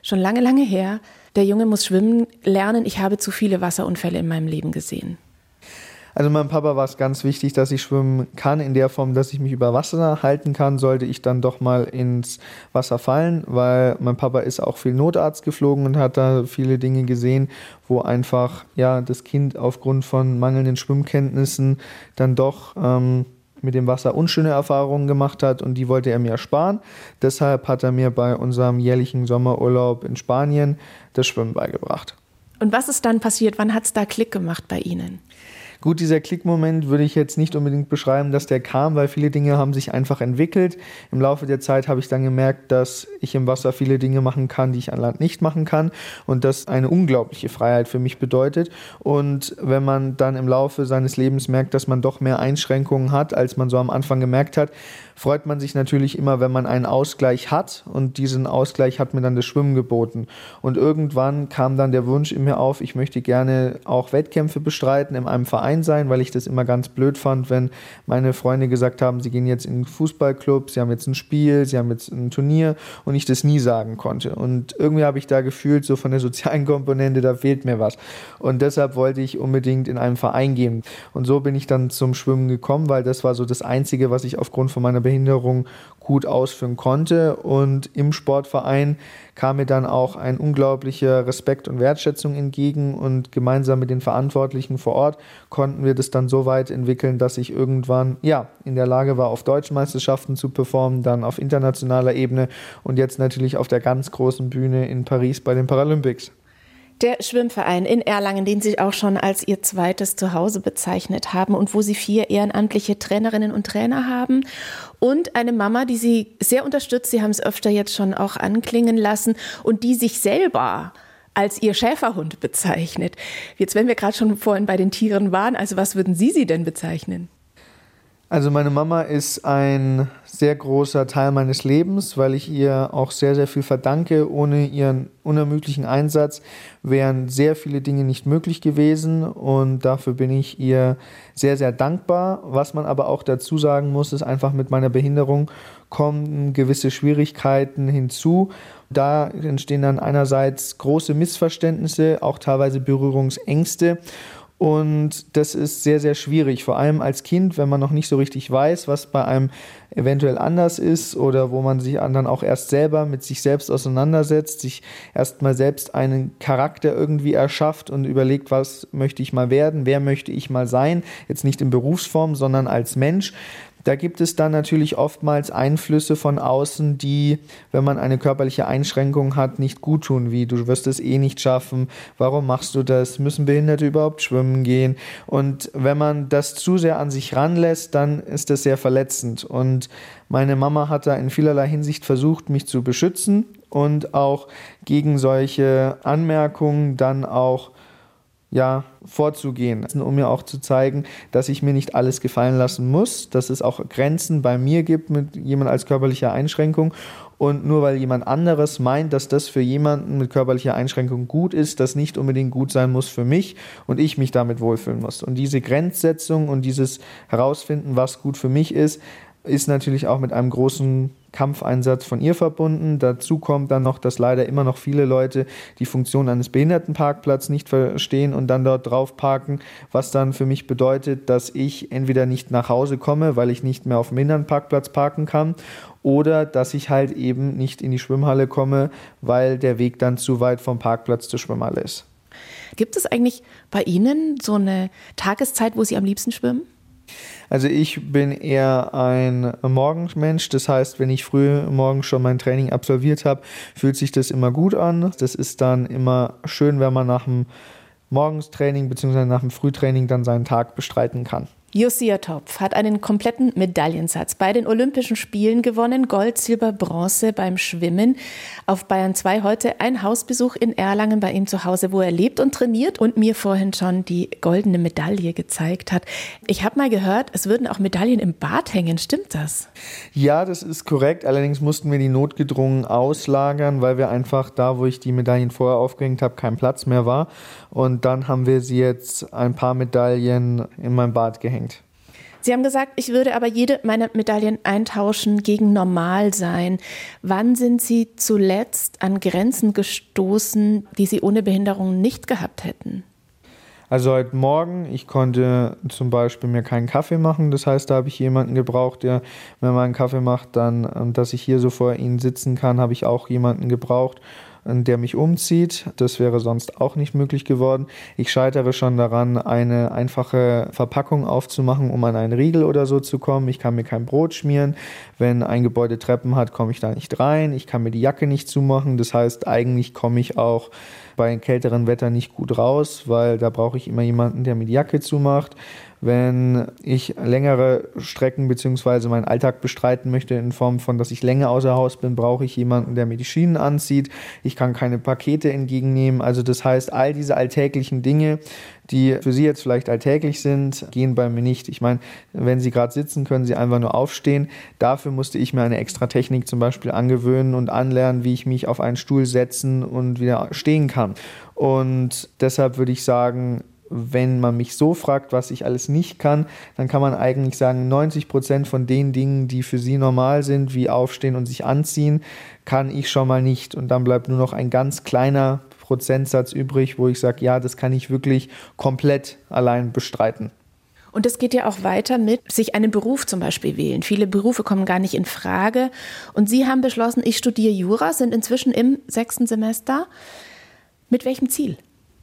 schon lange, lange her. Der Junge muss schwimmen lernen. Ich habe zu viele Wasserunfälle in meinem Leben gesehen. Also meinem Papa war es ganz wichtig, dass ich schwimmen kann, in der Form, dass ich mich über Wasser halten kann, sollte ich dann doch mal ins Wasser fallen, weil mein Papa ist auch viel Notarzt geflogen und hat da viele Dinge gesehen, wo einfach ja das Kind aufgrund von mangelnden Schwimmkenntnissen dann doch ähm, mit dem Wasser unschöne Erfahrungen gemacht hat und die wollte er mir ersparen. Deshalb hat er mir bei unserem jährlichen Sommerurlaub in Spanien das Schwimmen beigebracht. Und was ist dann passiert? Wann hat es da Klick gemacht bei Ihnen? Gut, dieser Klickmoment würde ich jetzt nicht unbedingt beschreiben, dass der kam, weil viele Dinge haben sich einfach entwickelt. Im Laufe der Zeit habe ich dann gemerkt, dass ich im Wasser viele Dinge machen kann, die ich an Land nicht machen kann und das eine unglaubliche Freiheit für mich bedeutet. Und wenn man dann im Laufe seines Lebens merkt, dass man doch mehr Einschränkungen hat, als man so am Anfang gemerkt hat, freut man sich natürlich immer, wenn man einen Ausgleich hat und diesen Ausgleich hat mir dann das Schwimmen geboten. Und irgendwann kam dann der Wunsch in mir auf, ich möchte gerne auch Wettkämpfe bestreiten, in einem Verein sein, weil ich das immer ganz blöd fand, wenn meine Freunde gesagt haben, sie gehen jetzt in einen Fußballclub, sie haben jetzt ein Spiel, sie haben jetzt ein Turnier und ich das nie sagen konnte. Und irgendwie habe ich da gefühlt, so von der sozialen Komponente, da fehlt mir was. Und deshalb wollte ich unbedingt in einen Verein gehen. Und so bin ich dann zum Schwimmen gekommen, weil das war so das Einzige, was ich aufgrund von meiner Behinderung gut ausführen konnte. Und im Sportverein kam mir dann auch ein unglaublicher Respekt und Wertschätzung entgegen und gemeinsam mit den Verantwortlichen vor Ort konnten wir das dann so weit entwickeln, dass ich irgendwann ja in der Lage war, auf deutschen Meisterschaften zu performen, dann auf internationaler Ebene und jetzt natürlich auf der ganz großen Bühne in Paris bei den Paralympics. Der Schwimmverein in Erlangen, den Sie auch schon als Ihr zweites Zuhause bezeichnet haben und wo Sie vier ehrenamtliche Trainerinnen und Trainer haben und eine Mama, die Sie sehr unterstützt, Sie haben es öfter jetzt schon auch anklingen lassen und die sich selber als Ihr Schäferhund bezeichnet. Jetzt, wenn wir gerade schon vorhin bei den Tieren waren, also was würden Sie sie denn bezeichnen? Also meine Mama ist ein sehr großer Teil meines Lebens, weil ich ihr auch sehr, sehr viel verdanke. Ohne ihren unermüdlichen Einsatz wären sehr viele Dinge nicht möglich gewesen und dafür bin ich ihr sehr, sehr dankbar. Was man aber auch dazu sagen muss, ist einfach mit meiner Behinderung kommen gewisse Schwierigkeiten hinzu. Da entstehen dann einerseits große Missverständnisse, auch teilweise Berührungsängste. Und das ist sehr, sehr schwierig, vor allem als Kind, wenn man noch nicht so richtig weiß, was bei einem eventuell anders ist oder wo man sich dann auch erst selber mit sich selbst auseinandersetzt, sich erst mal selbst einen Charakter irgendwie erschafft und überlegt, was möchte ich mal werden, wer möchte ich mal sein, jetzt nicht in Berufsform, sondern als Mensch. Da gibt es dann natürlich oftmals Einflüsse von außen, die, wenn man eine körperliche Einschränkung hat, nicht gut tun, wie du wirst es eh nicht schaffen, warum machst du das, müssen Behinderte überhaupt schwimmen gehen? Und wenn man das zu sehr an sich ranlässt, dann ist das sehr verletzend. Und meine Mama hat da in vielerlei Hinsicht versucht, mich zu beschützen und auch gegen solche Anmerkungen dann auch ja, vorzugehen, um mir auch zu zeigen, dass ich mir nicht alles gefallen lassen muss, dass es auch Grenzen bei mir gibt mit jemand als körperlicher Einschränkung und nur weil jemand anderes meint, dass das für jemanden mit körperlicher Einschränkung gut ist, das nicht unbedingt gut sein muss für mich und ich mich damit wohlfühlen muss. Und diese Grenzsetzung und dieses Herausfinden, was gut für mich ist, ist natürlich auch mit einem großen Kampfeinsatz von ihr verbunden. Dazu kommt dann noch, dass leider immer noch viele Leute die Funktion eines Behindertenparkplatzes nicht verstehen und dann dort drauf parken, was dann für mich bedeutet, dass ich entweder nicht nach Hause komme, weil ich nicht mehr auf dem Behindertenparkplatz parken kann, oder dass ich halt eben nicht in die Schwimmhalle komme, weil der Weg dann zu weit vom Parkplatz zur Schwimmhalle ist. Gibt es eigentlich bei Ihnen so eine Tageszeit, wo Sie am liebsten schwimmen? Also ich bin eher ein Morgenmensch, das heißt, wenn ich früh morgens schon mein Training absolviert habe, fühlt sich das immer gut an. Das ist dann immer schön, wenn man nach dem Morgenstraining bzw. nach dem Frühtraining dann seinen Tag bestreiten kann. Josia Topf hat einen kompletten Medaillensatz bei den Olympischen Spielen gewonnen. Gold, Silber, Bronze beim Schwimmen. Auf Bayern zwei heute ein Hausbesuch in Erlangen bei ihm zu Hause, wo er lebt und trainiert und mir vorhin schon die goldene Medaille gezeigt hat. Ich habe mal gehört, es würden auch Medaillen im Bad hängen. Stimmt das? Ja, das ist korrekt. Allerdings mussten wir die notgedrungen auslagern, weil wir einfach da, wo ich die Medaillen vorher aufgehängt habe, kein Platz mehr war. Und dann haben wir sie jetzt ein paar Medaillen in mein Bad gehängt. Sie haben gesagt, ich würde aber jede meiner Medaillen eintauschen gegen normal sein. Wann sind Sie zuletzt an Grenzen gestoßen, die Sie ohne Behinderung nicht gehabt hätten? Also heute Morgen, ich konnte zum Beispiel mir keinen Kaffee machen. Das heißt, da habe ich jemanden gebraucht, der mir mal einen Kaffee macht. Dann, dass ich hier so vor Ihnen sitzen kann, habe ich auch jemanden gebraucht, der mich umzieht. Das wäre sonst auch nicht möglich geworden. Ich scheitere schon daran, eine einfache Verpackung aufzumachen, um an einen Riegel oder so zu kommen. Ich kann mir kein Brot schmieren. Wenn ein Gebäude Treppen hat, komme ich da nicht rein. Ich kann mir die Jacke nicht zumachen. Das heißt, eigentlich komme ich auch bei kälteren Wetter nicht gut raus, weil da brauche ich immer jemanden, der mir die Jacke zumacht. Wenn ich längere Strecken bzw. meinen Alltag bestreiten möchte in Form von, dass ich länger außer Haus bin, brauche ich jemanden, der mir die Schienen anzieht. Ich kann keine Pakete entgegennehmen. Also das heißt, all diese alltäglichen Dinge, die für Sie jetzt vielleicht alltäglich sind, gehen bei mir nicht. Ich meine, wenn Sie gerade sitzen, können Sie einfach nur aufstehen. Dafür musste ich mir eine extra Technik zum Beispiel angewöhnen und anlernen, wie ich mich auf einen Stuhl setzen und wieder stehen kann. Und deshalb würde ich sagen, wenn man mich so fragt, was ich alles nicht kann, dann kann man eigentlich sagen, neunzig Prozent von den Dingen, die für Sie normal sind, wie aufstehen und sich anziehen, kann ich schon mal nicht. Und dann bleibt nur noch ein ganz kleiner Prozentsatz übrig, wo ich sage, ja, das kann ich wirklich komplett allein bestreiten. Und es geht ja auch weiter mit sich einen Beruf zum Beispiel wählen. Viele Berufe kommen gar nicht in Frage. Und Sie haben beschlossen, ich studiere Jura, sind inzwischen im sechsten Semester. Mit welchem Ziel?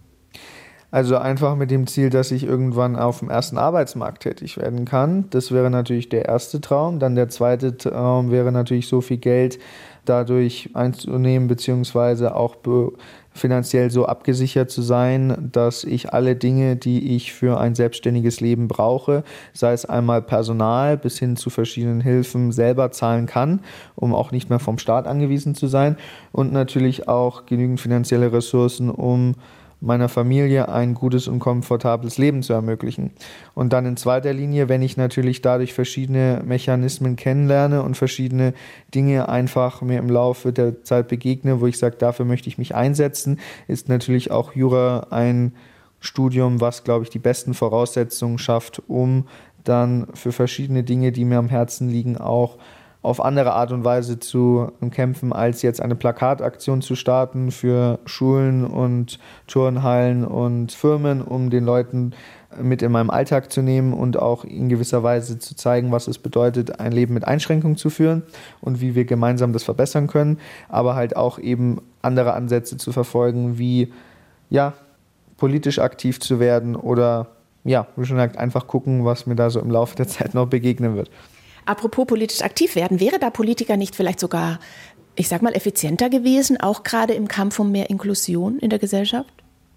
Also einfach mit dem Ziel, dass ich irgendwann auf dem ersten Arbeitsmarkt tätig werden kann. Das wäre natürlich der erste Traum. Dann der zweite Traum wäre natürlich so viel Geld dadurch einzunehmen, beziehungsweise auch be- finanziell so abgesichert zu sein, dass ich alle Dinge, die ich für ein selbstständiges Leben brauche, sei es einmal Personal bis hin zu verschiedenen Hilfen, selber zahlen kann, um auch nicht mehr vom Staat angewiesen zu sein, und natürlich auch genügend finanzielle Ressourcen, um meiner Familie ein gutes und komfortables Leben zu ermöglichen. Und dann in zweiter Linie, wenn ich natürlich dadurch verschiedene Mechanismen kennenlerne und verschiedene Dinge einfach mir im Laufe der Zeit begegne, wo ich sage, dafür möchte ich mich einsetzen, ist natürlich auch Jura ein Studium, was, glaube ich, die besten Voraussetzungen schafft, um dann für verschiedene Dinge, die mir am Herzen liegen, auch auf andere Art und Weise zu kämpfen, als jetzt eine Plakataktion zu starten für Schulen und Turnhallen und Firmen, um den Leuten mit in meinem Alltag zu nehmen und auch in gewisser Weise zu zeigen, was es bedeutet, ein Leben mit Einschränkungen zu führen und wie wir gemeinsam das verbessern können, aber halt auch eben andere Ansätze zu verfolgen, wie ja, politisch aktiv zu werden oder ja, wie schon gesagt, einfach gucken, was mir da so im Laufe der Zeit noch begegnen wird. Apropos politisch aktiv werden, wäre da Politiker nicht vielleicht sogar, ich sag mal, effizienter gewesen, auch gerade im Kampf um mehr Inklusion in der Gesellschaft?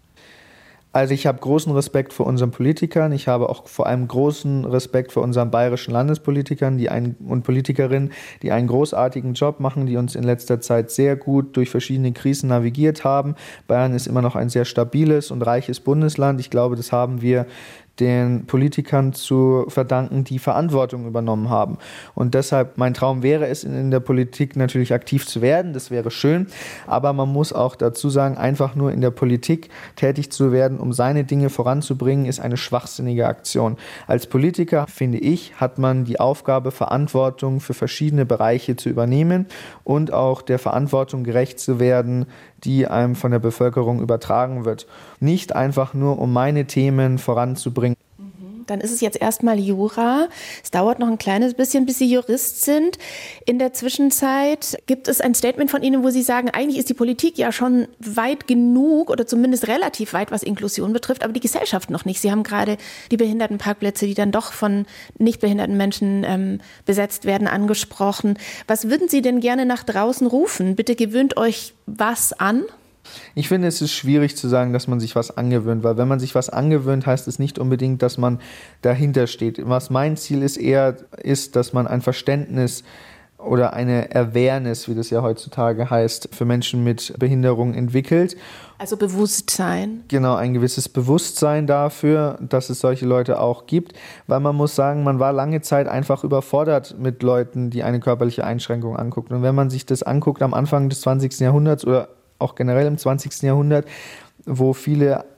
Also ich habe großen Respekt vor unseren Politikern. Ich habe auch vor allem großen Respekt vor unseren bayerischen Landespolitikern die ein, und Politikerinnen, die einen großartigen Job machen, die uns in letzter Zeit sehr gut durch verschiedene Krisen navigiert haben. Bayern ist immer noch ein sehr stabiles und reiches Bundesland. Ich glaube, das haben wir den Politikern zu verdanken, die Verantwortung übernommen haben. Und deshalb, mein Traum wäre es, in der Politik natürlich aktiv zu werden. Das wäre schön. Aber man muss auch dazu sagen, einfach nur in der Politik tätig zu werden, um seine Dinge voranzubringen, ist eine schwachsinnige Aktion. Als Politiker, finde ich, hat man die Aufgabe, Verantwortung für verschiedene Bereiche zu übernehmen und auch der Verantwortung gerecht zu werden, die einem von der Bevölkerung übertragen wird. Nicht einfach nur, um meine Themen voranzubringen. Dann ist es jetzt erstmal Jura. Es dauert noch ein kleines bisschen, bis Sie Jurist sind. In der Zwischenzeit gibt es ein Statement von Ihnen, wo Sie sagen, eigentlich ist die Politik ja schon weit genug oder zumindest relativ weit, was Inklusion betrifft, aber die Gesellschaft noch nicht. Sie haben gerade die Behindertenparkplätze, die dann doch von nicht behinderten Menschen ähm, besetzt werden, angesprochen. Was würden Sie denn gerne nach draußen rufen? Bitte gewöhnt euch was an? Ich finde, es ist schwierig zu sagen, dass man sich was angewöhnt, weil wenn man sich was angewöhnt, heißt es nicht unbedingt, dass man dahinter steht. Was mein Ziel ist eher, ist, dass man ein Verständnis oder eine Awareness, wie das ja heutzutage heißt, für Menschen mit Behinderung entwickelt. Also Bewusstsein. Genau, ein gewisses Bewusstsein dafür, dass es solche Leute auch gibt, weil man muss sagen, man war lange Zeit einfach überfordert mit Leuten, die eine körperliche Einschränkung angucken. Und wenn man sich das anguckt am Anfang des zwanzigsten Jahrhunderts oder auch generell im zwanzigsten Jahrhundert, wo viele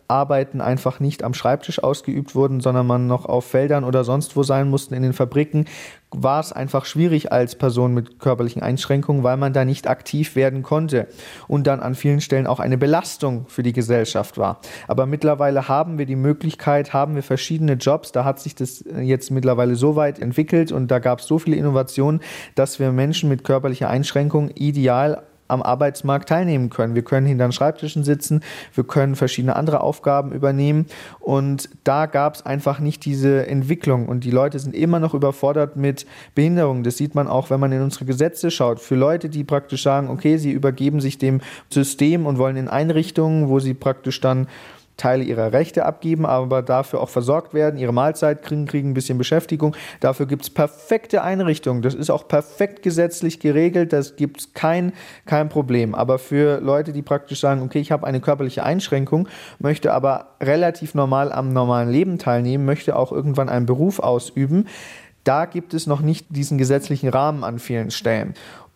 Arbeiten einfach nicht am Schreibtisch ausgeübt wurden, sondern man noch auf Feldern oder sonst wo sein mussten, in den Fabriken, war es einfach schwierig als Person mit körperlichen Einschränkungen, weil man da nicht aktiv werden konnte und dann an vielen Stellen auch eine Belastung für die Gesellschaft war. Aber mittlerweile haben wir die Möglichkeit, haben wir verschiedene Jobs, da hat sich das jetzt mittlerweile so weit entwickelt und da gab es so viele Innovationen, dass wir Menschen mit körperlicher Einschränkung ideal am Arbeitsmarkt teilnehmen können. Wir können hinter den Schreibtischen sitzen, wir können verschiedene andere Aufgaben übernehmen und da gab es einfach nicht diese Entwicklung und die Leute sind immer noch überfordert mit Behinderungen. Das sieht man auch, wenn man in unsere Gesetze schaut. Für Leute, die praktisch sagen, okay, sie übergeben sich dem System und wollen in Einrichtungen, wo sie praktisch dann Teile ihrer Rechte abgeben, aber dafür auch versorgt werden, ihre Mahlzeit kriegen, kriegen ein bisschen Beschäftigung. Dafür gibt es perfekte Einrichtungen. Das ist auch perfekt gesetzlich geregelt. Das gibt es kein, kein Problem. Aber für Leute, die praktisch sagen, okay, ich habe eine körperliche Einschränkung, möchte aber relativ normal am normalen Leben teilnehmen, möchte auch irgendwann einen Beruf ausüben, da gibt es noch nicht diesen gesetzlichen Rahmen an vielen Stellen.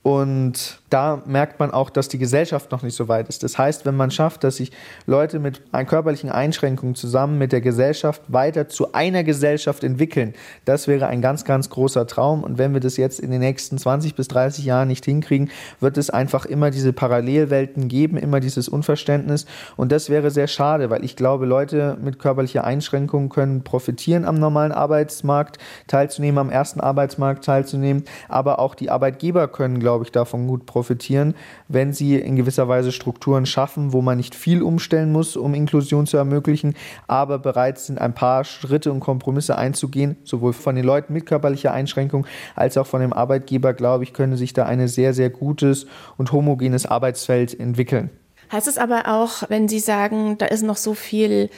Und da merkt man auch, dass die Gesellschaft noch nicht so weit ist. Das heißt, wenn man schafft, dass sich Leute mit körperlichen Einschränkungen zusammen mit der Gesellschaft weiter zu einer Gesellschaft entwickeln, das wäre ein ganz, ganz großer Traum. Und wenn wir das jetzt in den nächsten zwanzig bis dreißig Jahren nicht hinkriegen, wird es einfach immer diese Parallelwelten geben, immer dieses Unverständnis. Und das wäre sehr schade, weil ich glaube, Leute mit körperlicher Einschränkung können profitieren, am normalen Arbeitsmarkt teilzunehmen, am ersten Arbeitsmarkt teilzunehmen. Aber auch die Arbeitgeber können, glaube ich, davon gut profitieren, wenn sie in gewisser Weise Strukturen schaffen, wo man nicht viel umstellen muss, um Inklusion zu ermöglichen, aber bereit sind, ein paar Schritte und Kompromisse einzugehen, sowohl von den Leuten mit körperlicher Einschränkung als auch von dem Arbeitgeber, glaube ich, könnte sich da ein sehr, sehr gutes und homogenes Arbeitsfeld entwickeln. Heißt es aber auch, wenn Sie sagen, da ist noch so viel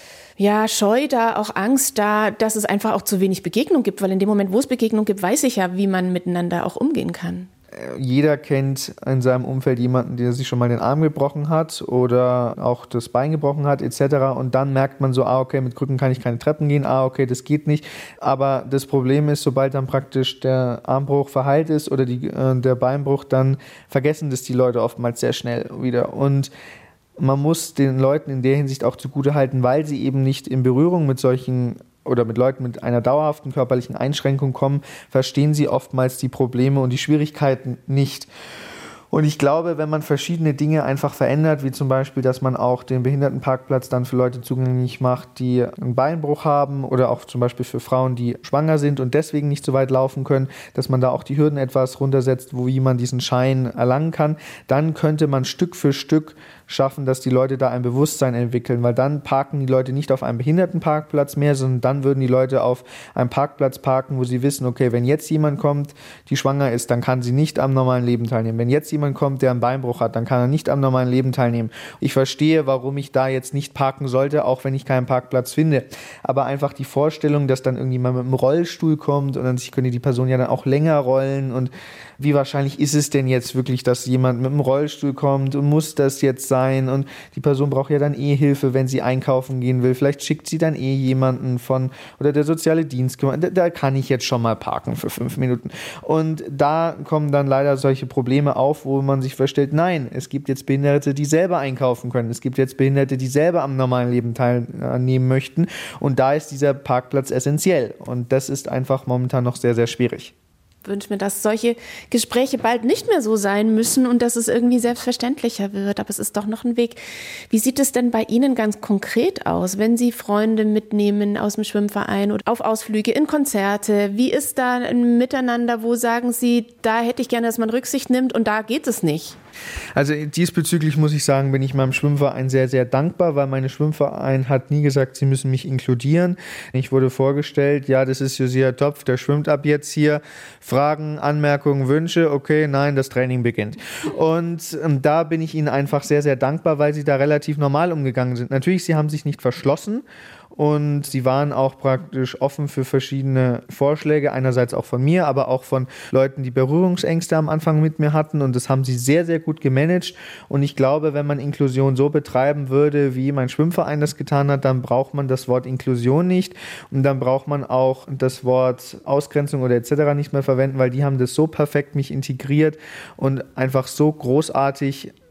ja, Scheu da, auch Angst da, dass es einfach auch zu wenig Begegnung gibt, weil in dem Moment, wo es Begegnung gibt, weiß ich ja, wie man miteinander auch umgehen kann. Jeder kennt in seinem Umfeld jemanden, der sich schon mal den Arm gebrochen hat oder auch das Bein gebrochen hat et cetera. Und dann merkt man so, ah okay, mit Krücken kann ich keine Treppen gehen, ah okay, das geht nicht. Aber das Problem ist, sobald dann praktisch der Armbruch verheilt ist oder die, äh, der Beinbruch, dann vergessen das die Leute oftmals sehr schnell wieder. Und man muss den Leuten in der Hinsicht auch zugutehalten, weil sie eben nicht in Berührung mit solchen oder mit Leuten mit einer dauerhaften körperlichen Einschränkung kommen, verstehen sie oftmals die Probleme und die Schwierigkeiten nicht. Und ich glaube, wenn man verschiedene Dinge einfach verändert, wie zum Beispiel, dass man auch den Behindertenparkplatz dann für Leute zugänglich macht, die einen Beinbruch haben oder auch zum Beispiel für Frauen, die schwanger sind und deswegen nicht so weit laufen können, dass man da auch die Hürden etwas runtersetzt, wo wie man diesen Schein erlangen kann, dann könnte man Stück für Stück schaffen, dass die Leute da ein Bewusstsein entwickeln, weil dann parken die Leute nicht auf einem Behindertenparkplatz mehr, sondern dann würden die Leute auf einem Parkplatz parken, wo sie wissen, okay, wenn jetzt jemand kommt, die schwanger ist, dann kann sie nicht am normalen Leben teilnehmen. Wenn jetzt jemand kommt, der einen Beinbruch hat, dann kann er nicht am normalen Leben teilnehmen. Ich verstehe, warum ich da jetzt nicht parken sollte, auch wenn ich keinen Parkplatz finde. Aber einfach die Vorstellung, dass dann irgendjemand mit einem Rollstuhl kommt und dann könnte die Person ja dann auch länger rollen und wie wahrscheinlich ist es denn jetzt wirklich, dass jemand mit einem Rollstuhl kommt und muss das jetzt sein und die Person braucht ja dann eh Hilfe, wenn sie einkaufen gehen will. Vielleicht schickt sie dann eh jemanden von oder der soziale Dienst, da, da kann ich jetzt schon mal parken für fünf Minuten. Und da kommen dann leider solche Probleme auf, wo man sich vorstellt, nein, es gibt jetzt Behinderte, die selber einkaufen können. Es gibt jetzt Behinderte, die selber am normalen Leben teilnehmen möchten und da ist dieser Parkplatz essentiell und das ist einfach momentan noch sehr, sehr schwierig. Ich wünsche mir, dass solche Gespräche bald nicht mehr so sein müssen und dass es irgendwie selbstverständlicher wird. Aber es ist doch noch ein Weg. Wie sieht es denn bei Ihnen ganz konkret aus, wenn Sie Freunde mitnehmen aus dem Schwimmverein oder auf Ausflüge, in Konzerte? Wie ist da ein Miteinander? Wo sagen Sie, da hätte ich gerne, dass man Rücksicht nimmt und da geht es nicht? Also diesbezüglich muss ich sagen, bin ich meinem Schwimmverein sehr, sehr dankbar, weil mein Schwimmverein hat nie gesagt, sie müssen mich inkludieren. Ich wurde vorgestellt, ja, das ist Josia Topf, der schwimmt ab jetzt hier. Fragen, Anmerkungen, Wünsche, okay, nein, das Training beginnt. Und ähm, da bin ich ihnen einfach sehr, sehr dankbar, weil sie da relativ normal umgegangen sind. Natürlich, sie haben sich nicht verschlossen. Und sie waren auch praktisch offen für verschiedene Vorschläge, einerseits auch von mir, aber auch von Leuten, die Berührungsängste am Anfang mit mir hatten. Und das haben sie sehr, sehr gut gemanagt. Und ich glaube, wenn man Inklusion so betreiben würde, wie mein Schwimmverein das getan hat, dann braucht man das Wort Inklusion nicht. Und dann braucht man auch das Wort Ausgrenzung oder et cetera nicht mehr verwenden, weil die haben das so perfekt mich integriert und einfach so großartig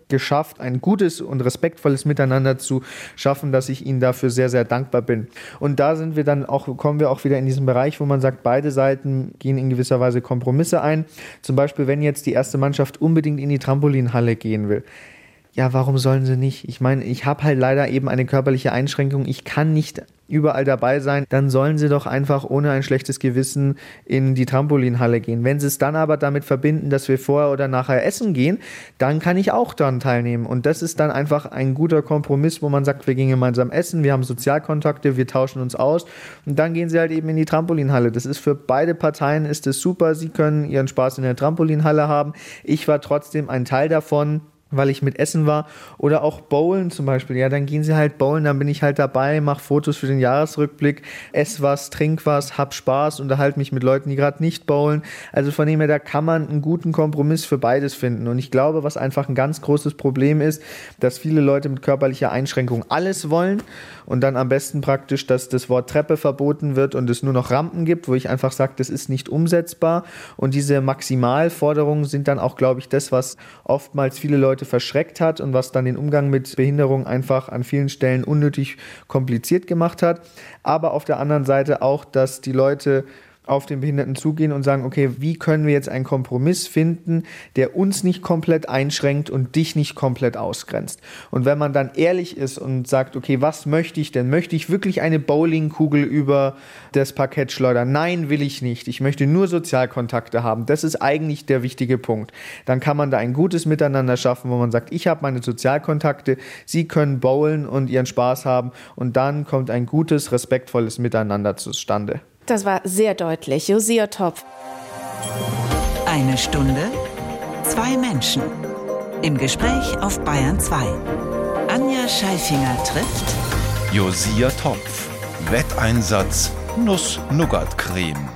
geschafft, ein gutes und respektvolles Miteinander zu schaffen, dass ich ihnen dafür sehr, sehr dankbar bin. Und da sind wir dann auch, kommen wir auch wieder in diesen Bereich, wo man sagt, beide Seiten gehen in gewisser Weise Kompromisse ein. Zum Beispiel, wenn jetzt die erste Mannschaft unbedingt in die Trampolinhalle gehen will. Ja, warum sollen sie nicht? Ich meine, ich habe halt leider eben eine körperliche Einschränkung. Ich kann nicht überall dabei sein. Dann sollen sie doch einfach ohne ein schlechtes Gewissen in die Trampolinhalle gehen. Wenn sie es dann aber damit verbinden, dass wir vorher oder nachher essen gehen, dann kann ich auch daran teilnehmen. Und das ist dann einfach ein guter Kompromiss, wo man sagt, wir gehen gemeinsam essen, wir haben Sozialkontakte, wir tauschen uns aus und dann gehen sie halt eben in die Trampolinhalle. Das ist für beide Parteien ist das super. Sie können ihren Spaß in der Trampolinhalle haben. Ich war trotzdem ein Teil davon, weil ich mit Essen war, oder auch Bowlen zum Beispiel, ja, dann gehen sie halt bowlen, dann bin ich halt dabei, mache Fotos für den Jahresrückblick, ess was, trink was, hab Spaß, unterhalte mich mit Leuten, die gerade nicht bowlen, also von dem her, da kann man einen guten Kompromiss für beides finden und ich glaube, was einfach ein ganz großes Problem ist, dass viele Leute mit körperlicher Einschränkung alles wollen und dann am besten praktisch, dass das Wort Treppe verboten wird und es nur noch Rampen gibt, wo ich einfach sage, das ist nicht umsetzbar und diese Maximalforderungen sind dann auch, glaube ich, das, was oftmals viele Leute verschreckt hat und was dann den Umgang mit Behinderung einfach an vielen Stellen unnötig kompliziert gemacht hat. Aber auf der anderen Seite auch, dass die Leute auf den Behinderten zugehen und sagen, okay, wie können wir jetzt einen Kompromiss finden, der uns nicht komplett einschränkt und dich nicht komplett ausgrenzt. Und wenn man dann ehrlich ist und sagt, okay, was möchte ich denn? Möchte ich wirklich eine Bowlingkugel über das Parkett schleudern? Nein, will ich nicht. Ich möchte nur Sozialkontakte haben. Das ist eigentlich der wichtige Punkt. Dann kann man da ein gutes Miteinander schaffen, wo man sagt, ich habe meine Sozialkontakte, Sie können bowlen und Ihren Spaß haben und dann kommt ein gutes, respektvolles Miteinander zustande. Das war sehr deutlich. Josia Topf. Eine Stunde, zwei Menschen. Im Gespräch auf Bayern zwei. Anja Scheifinger trifft Josia Topf. Wetteinsatz Nuss-Nougat-Creme.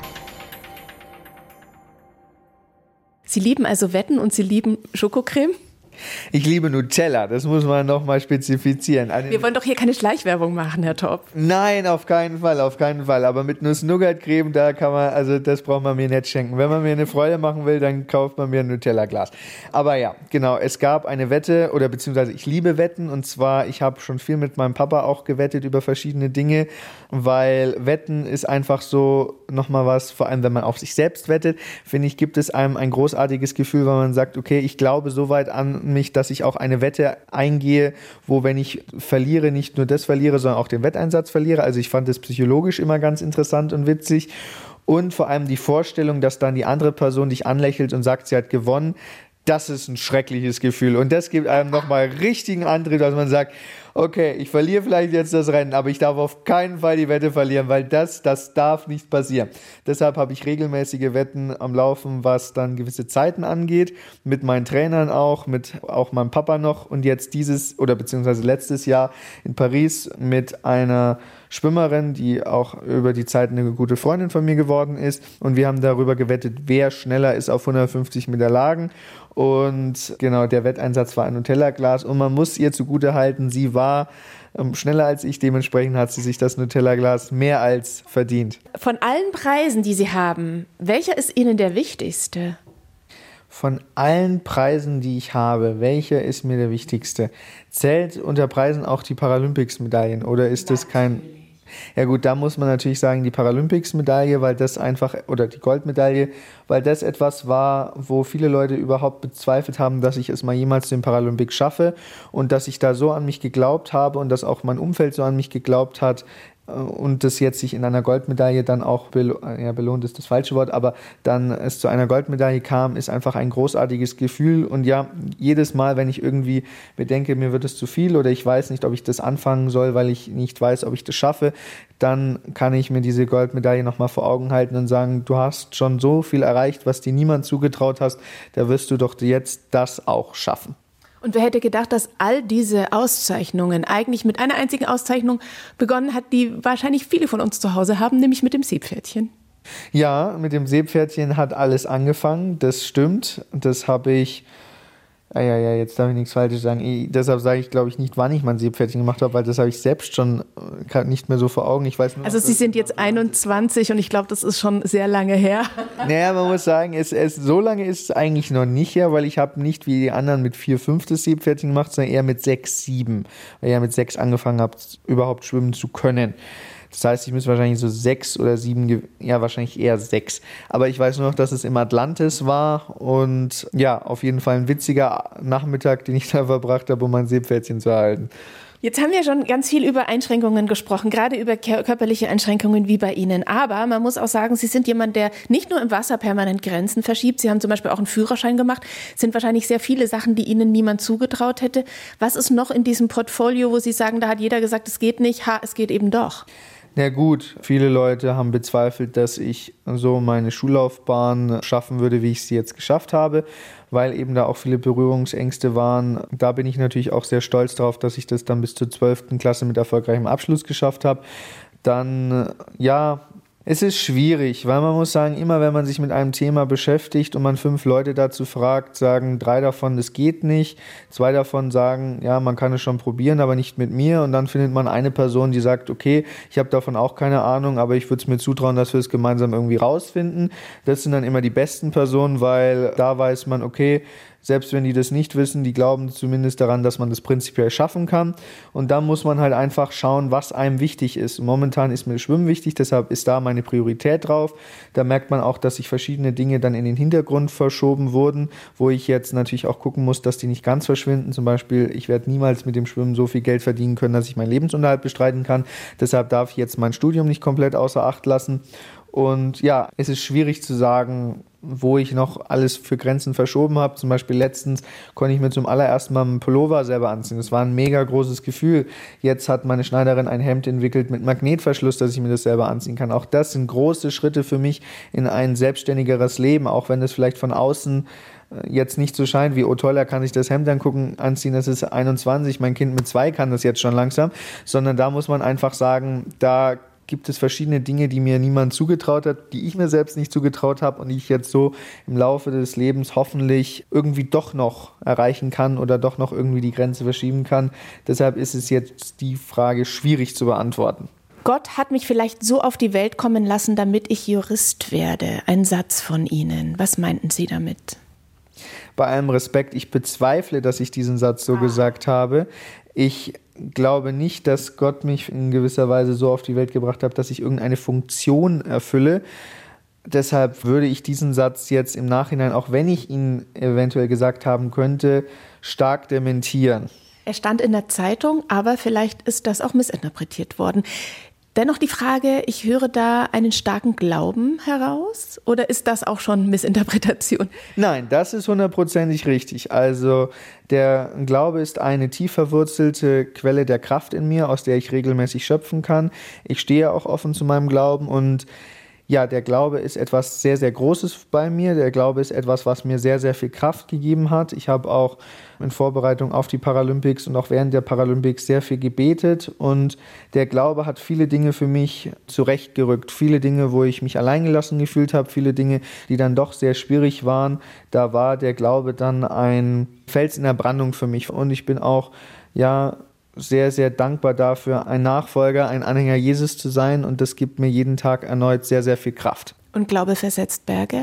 Sie lieben also Wetten und Sie lieben Schokocreme? Ich liebe Nutella, das muss man nochmal spezifizieren. Eine Wir wollen doch hier keine Schleichwerbung machen, Herr Topf. Nein, auf keinen Fall, auf keinen Fall. Aber mit Nuss-Nougat-Creme, da kann man, also das braucht man mir nicht schenken. Wenn man mir eine Freude machen will, dann kauft man mir ein Nutella-Glas. Aber ja, genau, es gab eine Wette, oder beziehungsweise ich liebe Wetten. Und zwar, ich habe schon viel mit meinem Papa auch gewettet über verschiedene Dinge, weil Wetten ist einfach so nochmal was, vor allem wenn man auf sich selbst wettet, finde ich, gibt es einem ein großartiges Gefühl, weil man sagt, okay, ich glaube so weit an mich, dass ich auch eine Wette eingehe, wo, wenn ich verliere, nicht nur das verliere, sondern auch den Wetteinsatz verliere. Also ich fand das psychologisch immer ganz interessant und witzig. Und vor allem die Vorstellung, dass dann die andere Person dich anlächelt und sagt, sie hat gewonnen, das ist ein schreckliches Gefühl. Und das gibt einem nochmal richtigen Antrieb, dass man sagt, okay, ich verliere vielleicht jetzt das Rennen, aber ich darf auf keinen Fall die Wette verlieren, weil das, das darf nicht passieren. Deshalb habe ich regelmäßige Wetten am Laufen, was dann gewisse Zeiten angeht, mit meinen Trainern auch, mit auch meinem Papa noch und jetzt dieses oder beziehungsweise letztes Jahr in Paris mit einer Schwimmerin, die auch über die Zeit eine gute Freundin von mir geworden ist und wir haben darüber gewettet, wer schneller ist auf hundertfünfzig Meter Lagen und genau, der Wetteinsatz war ein Nutella-Glas und man muss ihr zugutehalten, sie war ähm, schneller als ich, dementsprechend hat sie sich das Nutella-Glas mehr als verdient. Von allen Preisen, die Sie haben, welcher ist Ihnen der wichtigste? Von allen Preisen, die ich habe, welcher ist mir der wichtigste? Zählt unter Preisen auch die Paralympics-Medaillen oder ist das kein... Ja gut, da muss man natürlich sagen, die Paralympics-Medaille, weil das einfach, oder die Goldmedaille, weil das etwas war, wo viele Leute überhaupt bezweifelt haben, dass ich es mal jemals den Paralympics schaffe und dass ich da so an mich geglaubt habe und dass auch mein Umfeld so an mich geglaubt hat, und das jetzt sich in einer Goldmedaille dann auch belo- ja, belohnt ist das falsche Wort, aber dann es zu einer Goldmedaille kam, ist einfach ein großartiges Gefühl und ja, jedes Mal, wenn ich irgendwie bedenke, mir wird es zu viel oder ich weiß nicht, ob ich das anfangen soll, weil ich nicht weiß, ob ich das schaffe, dann kann ich mir diese Goldmedaille nochmal vor Augen halten und sagen, du hast schon so viel erreicht, was dir niemand zugetraut hast, da wirst du doch jetzt das auch schaffen. Und wer hätte gedacht, dass all diese Auszeichnungen eigentlich mit einer einzigen Auszeichnung begonnen hat, die wahrscheinlich viele von uns zu Hause haben, nämlich mit dem Seepferdchen. Ja, mit dem Seepferdchen hat alles angefangen, das stimmt. Das habe ich Ja, ja, ja, jetzt darf ich nichts Falsches sagen. Ich, deshalb sage ich, glaube ich, nicht, wann ich mein Seepferdchen gemacht habe, weil das habe ich selbst schon äh, nicht mehr so vor Augen. Ich weiß nur, also Sie sind jetzt einundzwanzig und ich glaube, das ist schon sehr lange her. Naja, man muss sagen, es, es, so lange ist es eigentlich noch nicht her, weil ich habe nicht wie die anderen mit vier, fünf das Seepferdchen gemacht, sondern eher mit sechs, sieben. Weil ich ja mit sechs angefangen habe, überhaupt schwimmen zu können. Das heißt, ich müsste wahrscheinlich so sechs oder sieben, ja wahrscheinlich eher sechs. Aber ich weiß nur noch, dass es im Atlantis war und ja, auf jeden Fall ein witziger Nachmittag, den ich da verbracht habe, um mein Seepferdchen zu erhalten. Jetzt haben wir schon ganz viel über Einschränkungen gesprochen, gerade über körperliche Einschränkungen wie bei Ihnen. Aber man muss auch sagen, Sie sind jemand, der nicht nur im Wasser permanent Grenzen verschiebt. Sie haben zum Beispiel auch einen Führerschein gemacht. Es sind wahrscheinlich sehr viele Sachen, die Ihnen niemand zugetraut hätte. Was ist noch in diesem Portfolio, wo Sie sagen, da hat jeder gesagt, es geht nicht, ha, es geht eben doch? Na gut, viele Leute haben bezweifelt, dass ich so meine Schullaufbahn schaffen würde, wie ich sie jetzt geschafft habe, weil eben da auch viele Berührungsängste waren. Da bin ich natürlich auch sehr stolz darauf, dass ich das dann bis zur zwölften Klasse mit erfolgreichem Abschluss geschafft habe. Dann, ja, es ist schwierig, weil man muss sagen, immer wenn man sich mit einem Thema beschäftigt und man fünf Leute dazu fragt, sagen drei davon, das geht nicht, zwei davon sagen, ja, man kann es schon probieren, aber nicht mit mir, und dann findet man eine Person, die sagt, okay, ich habe davon auch keine Ahnung, aber ich würde es mir zutrauen, dass wir es gemeinsam irgendwie rausfinden. Das sind dann immer die besten Personen, weil da weiß man, okay, selbst wenn die das nicht wissen, die glauben zumindest daran, dass man das prinzipiell schaffen kann. Und da muss man halt einfach schauen, was einem wichtig ist. Und momentan ist mir das Schwimmen wichtig, deshalb ist da meine Priorität drauf. Da merkt man auch, dass sich verschiedene Dinge dann in den Hintergrund verschoben wurden, wo ich jetzt natürlich auch gucken muss, dass die nicht ganz verschwinden. Zum Beispiel, ich werde niemals mit dem Schwimmen so viel Geld verdienen können, dass ich meinen Lebensunterhalt bestreiten kann. Deshalb darf ich jetzt mein Studium nicht komplett außer Acht lassen. Und ja, es ist schwierig zu sagen, wo ich noch alles für Grenzen verschoben habe. Zum Beispiel letztens konnte ich mir zum allerersten Mal einen Pullover selber anziehen. Das war ein mega großes Gefühl. Jetzt hat meine Schneiderin ein Hemd entwickelt mit Magnetverschluss, dass ich mir das selber anziehen kann. Auch das sind große Schritte für mich in ein selbstständigeres Leben, auch wenn das vielleicht von außen jetzt nicht so scheint wie, oh toll, er kann sich das Hemd angucken, anziehen, das ist einundzwanzig, mein Kind mit zwei kann das jetzt schon langsam, sondern da muss man einfach sagen, da gibt es verschiedene Dinge, die mir niemand zugetraut hat, die ich mir selbst nicht zugetraut habe und die ich jetzt so im Laufe des Lebens hoffentlich irgendwie doch noch erreichen kann oder doch noch irgendwie die Grenze verschieben kann. Deshalb ist es jetzt die Frage schwierig zu beantworten. Gott hat mich vielleicht so auf die Welt kommen lassen, damit ich Jurist werde. Ein Satz von Ihnen. Was meinten Sie damit? Bei allem Respekt, ich bezweifle, dass ich diesen Satz so ah. gesagt habe. Ich glaube nicht, dass Gott mich in gewisser Weise so auf die Welt gebracht hat, dass ich irgendeine Funktion erfülle. Deshalb würde ich diesen Satz jetzt im Nachhinein, auch wenn ich ihn eventuell gesagt haben könnte, stark dementieren. Er stand in der Zeitung, aber vielleicht ist das auch missinterpretiert worden. Dennoch die Frage, ich höre da einen starken Glauben heraus, oder ist das auch schon Missinterpretation? Nein, das ist hundertprozentig richtig. Also der Glaube ist eine tief verwurzelte Quelle der Kraft in mir, aus der ich regelmäßig schöpfen kann. Ich stehe auch offen zu meinem Glauben und ja, der Glaube ist etwas sehr, sehr Großes bei mir. Der Glaube ist etwas, was mir sehr, sehr viel Kraft gegeben hat. Ich habe auch in Vorbereitung auf die Paralympics und auch während der Paralympics sehr viel gebetet. Und der Glaube hat viele Dinge für mich zurechtgerückt. Viele Dinge, wo ich mich alleingelassen gefühlt habe. Viele Dinge, die dann doch sehr schwierig waren. Da war der Glaube dann ein Fels in der Brandung für mich. Und ich bin auch, ja, sehr, sehr dankbar dafür, ein Nachfolger, ein Anhänger Jesus zu sein, und das gibt mir jeden Tag erneut sehr, sehr viel Kraft. Und Glaube versetzt Berge?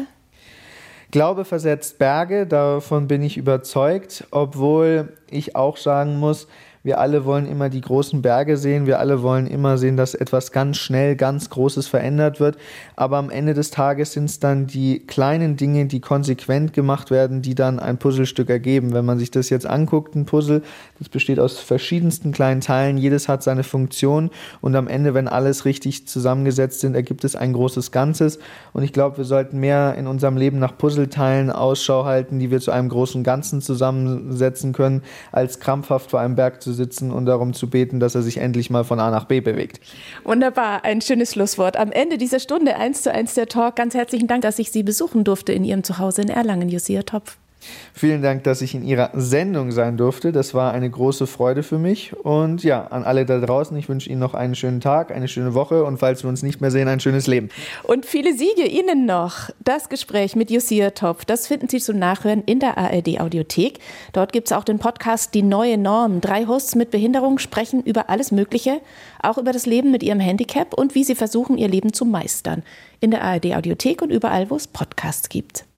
Glaube versetzt Berge, davon bin ich überzeugt, obwohl ich auch sagen muss, wir alle wollen immer die großen Berge sehen, wir alle wollen immer sehen, dass etwas ganz schnell, ganz Großes verändert wird, aber am Ende des Tages sind es dann die kleinen Dinge, die konsequent gemacht werden, die dann ein Puzzlestück ergeben. Wenn man sich das jetzt anguckt, ein Puzzle, das besteht aus verschiedensten kleinen Teilen, jedes hat seine Funktion, und am Ende, wenn alles richtig zusammengesetzt sind, ergibt es ein großes Ganzes, und ich glaube, wir sollten mehr in unserem Leben nach Puzzleteilen Ausschau halten, die wir zu einem großen Ganzen zusammensetzen können, als krampfhaft vor einem Berg zu sitzen und darum zu beten, dass er sich endlich mal von A nach B bewegt. Wunderbar, ein schönes Schlusswort. Am Ende dieser Stunde eins zu eins der Talk. Ganz herzlichen Dank, dass ich Sie besuchen durfte in Ihrem Zuhause in Erlangen, Josia Topf. Vielen Dank, dass ich in Ihrer Sendung sein durfte. Das war eine große Freude für mich. Und ja, an alle da draußen, ich wünsche Ihnen noch einen schönen Tag, eine schöne Woche und falls wir uns nicht mehr sehen, ein schönes Leben. Und viele Siege Ihnen noch. Das Gespräch mit Josia Topf, das finden Sie zum Nachhören in der A R D-Audiothek. Dort gibt es auch den Podcast Die neue Norm. Drei Hosts mit Behinderung sprechen über alles Mögliche, auch über das Leben mit ihrem Handicap und wie sie versuchen, ihr Leben zu meistern. In der A R D-Audiothek und überall, wo es Podcasts gibt.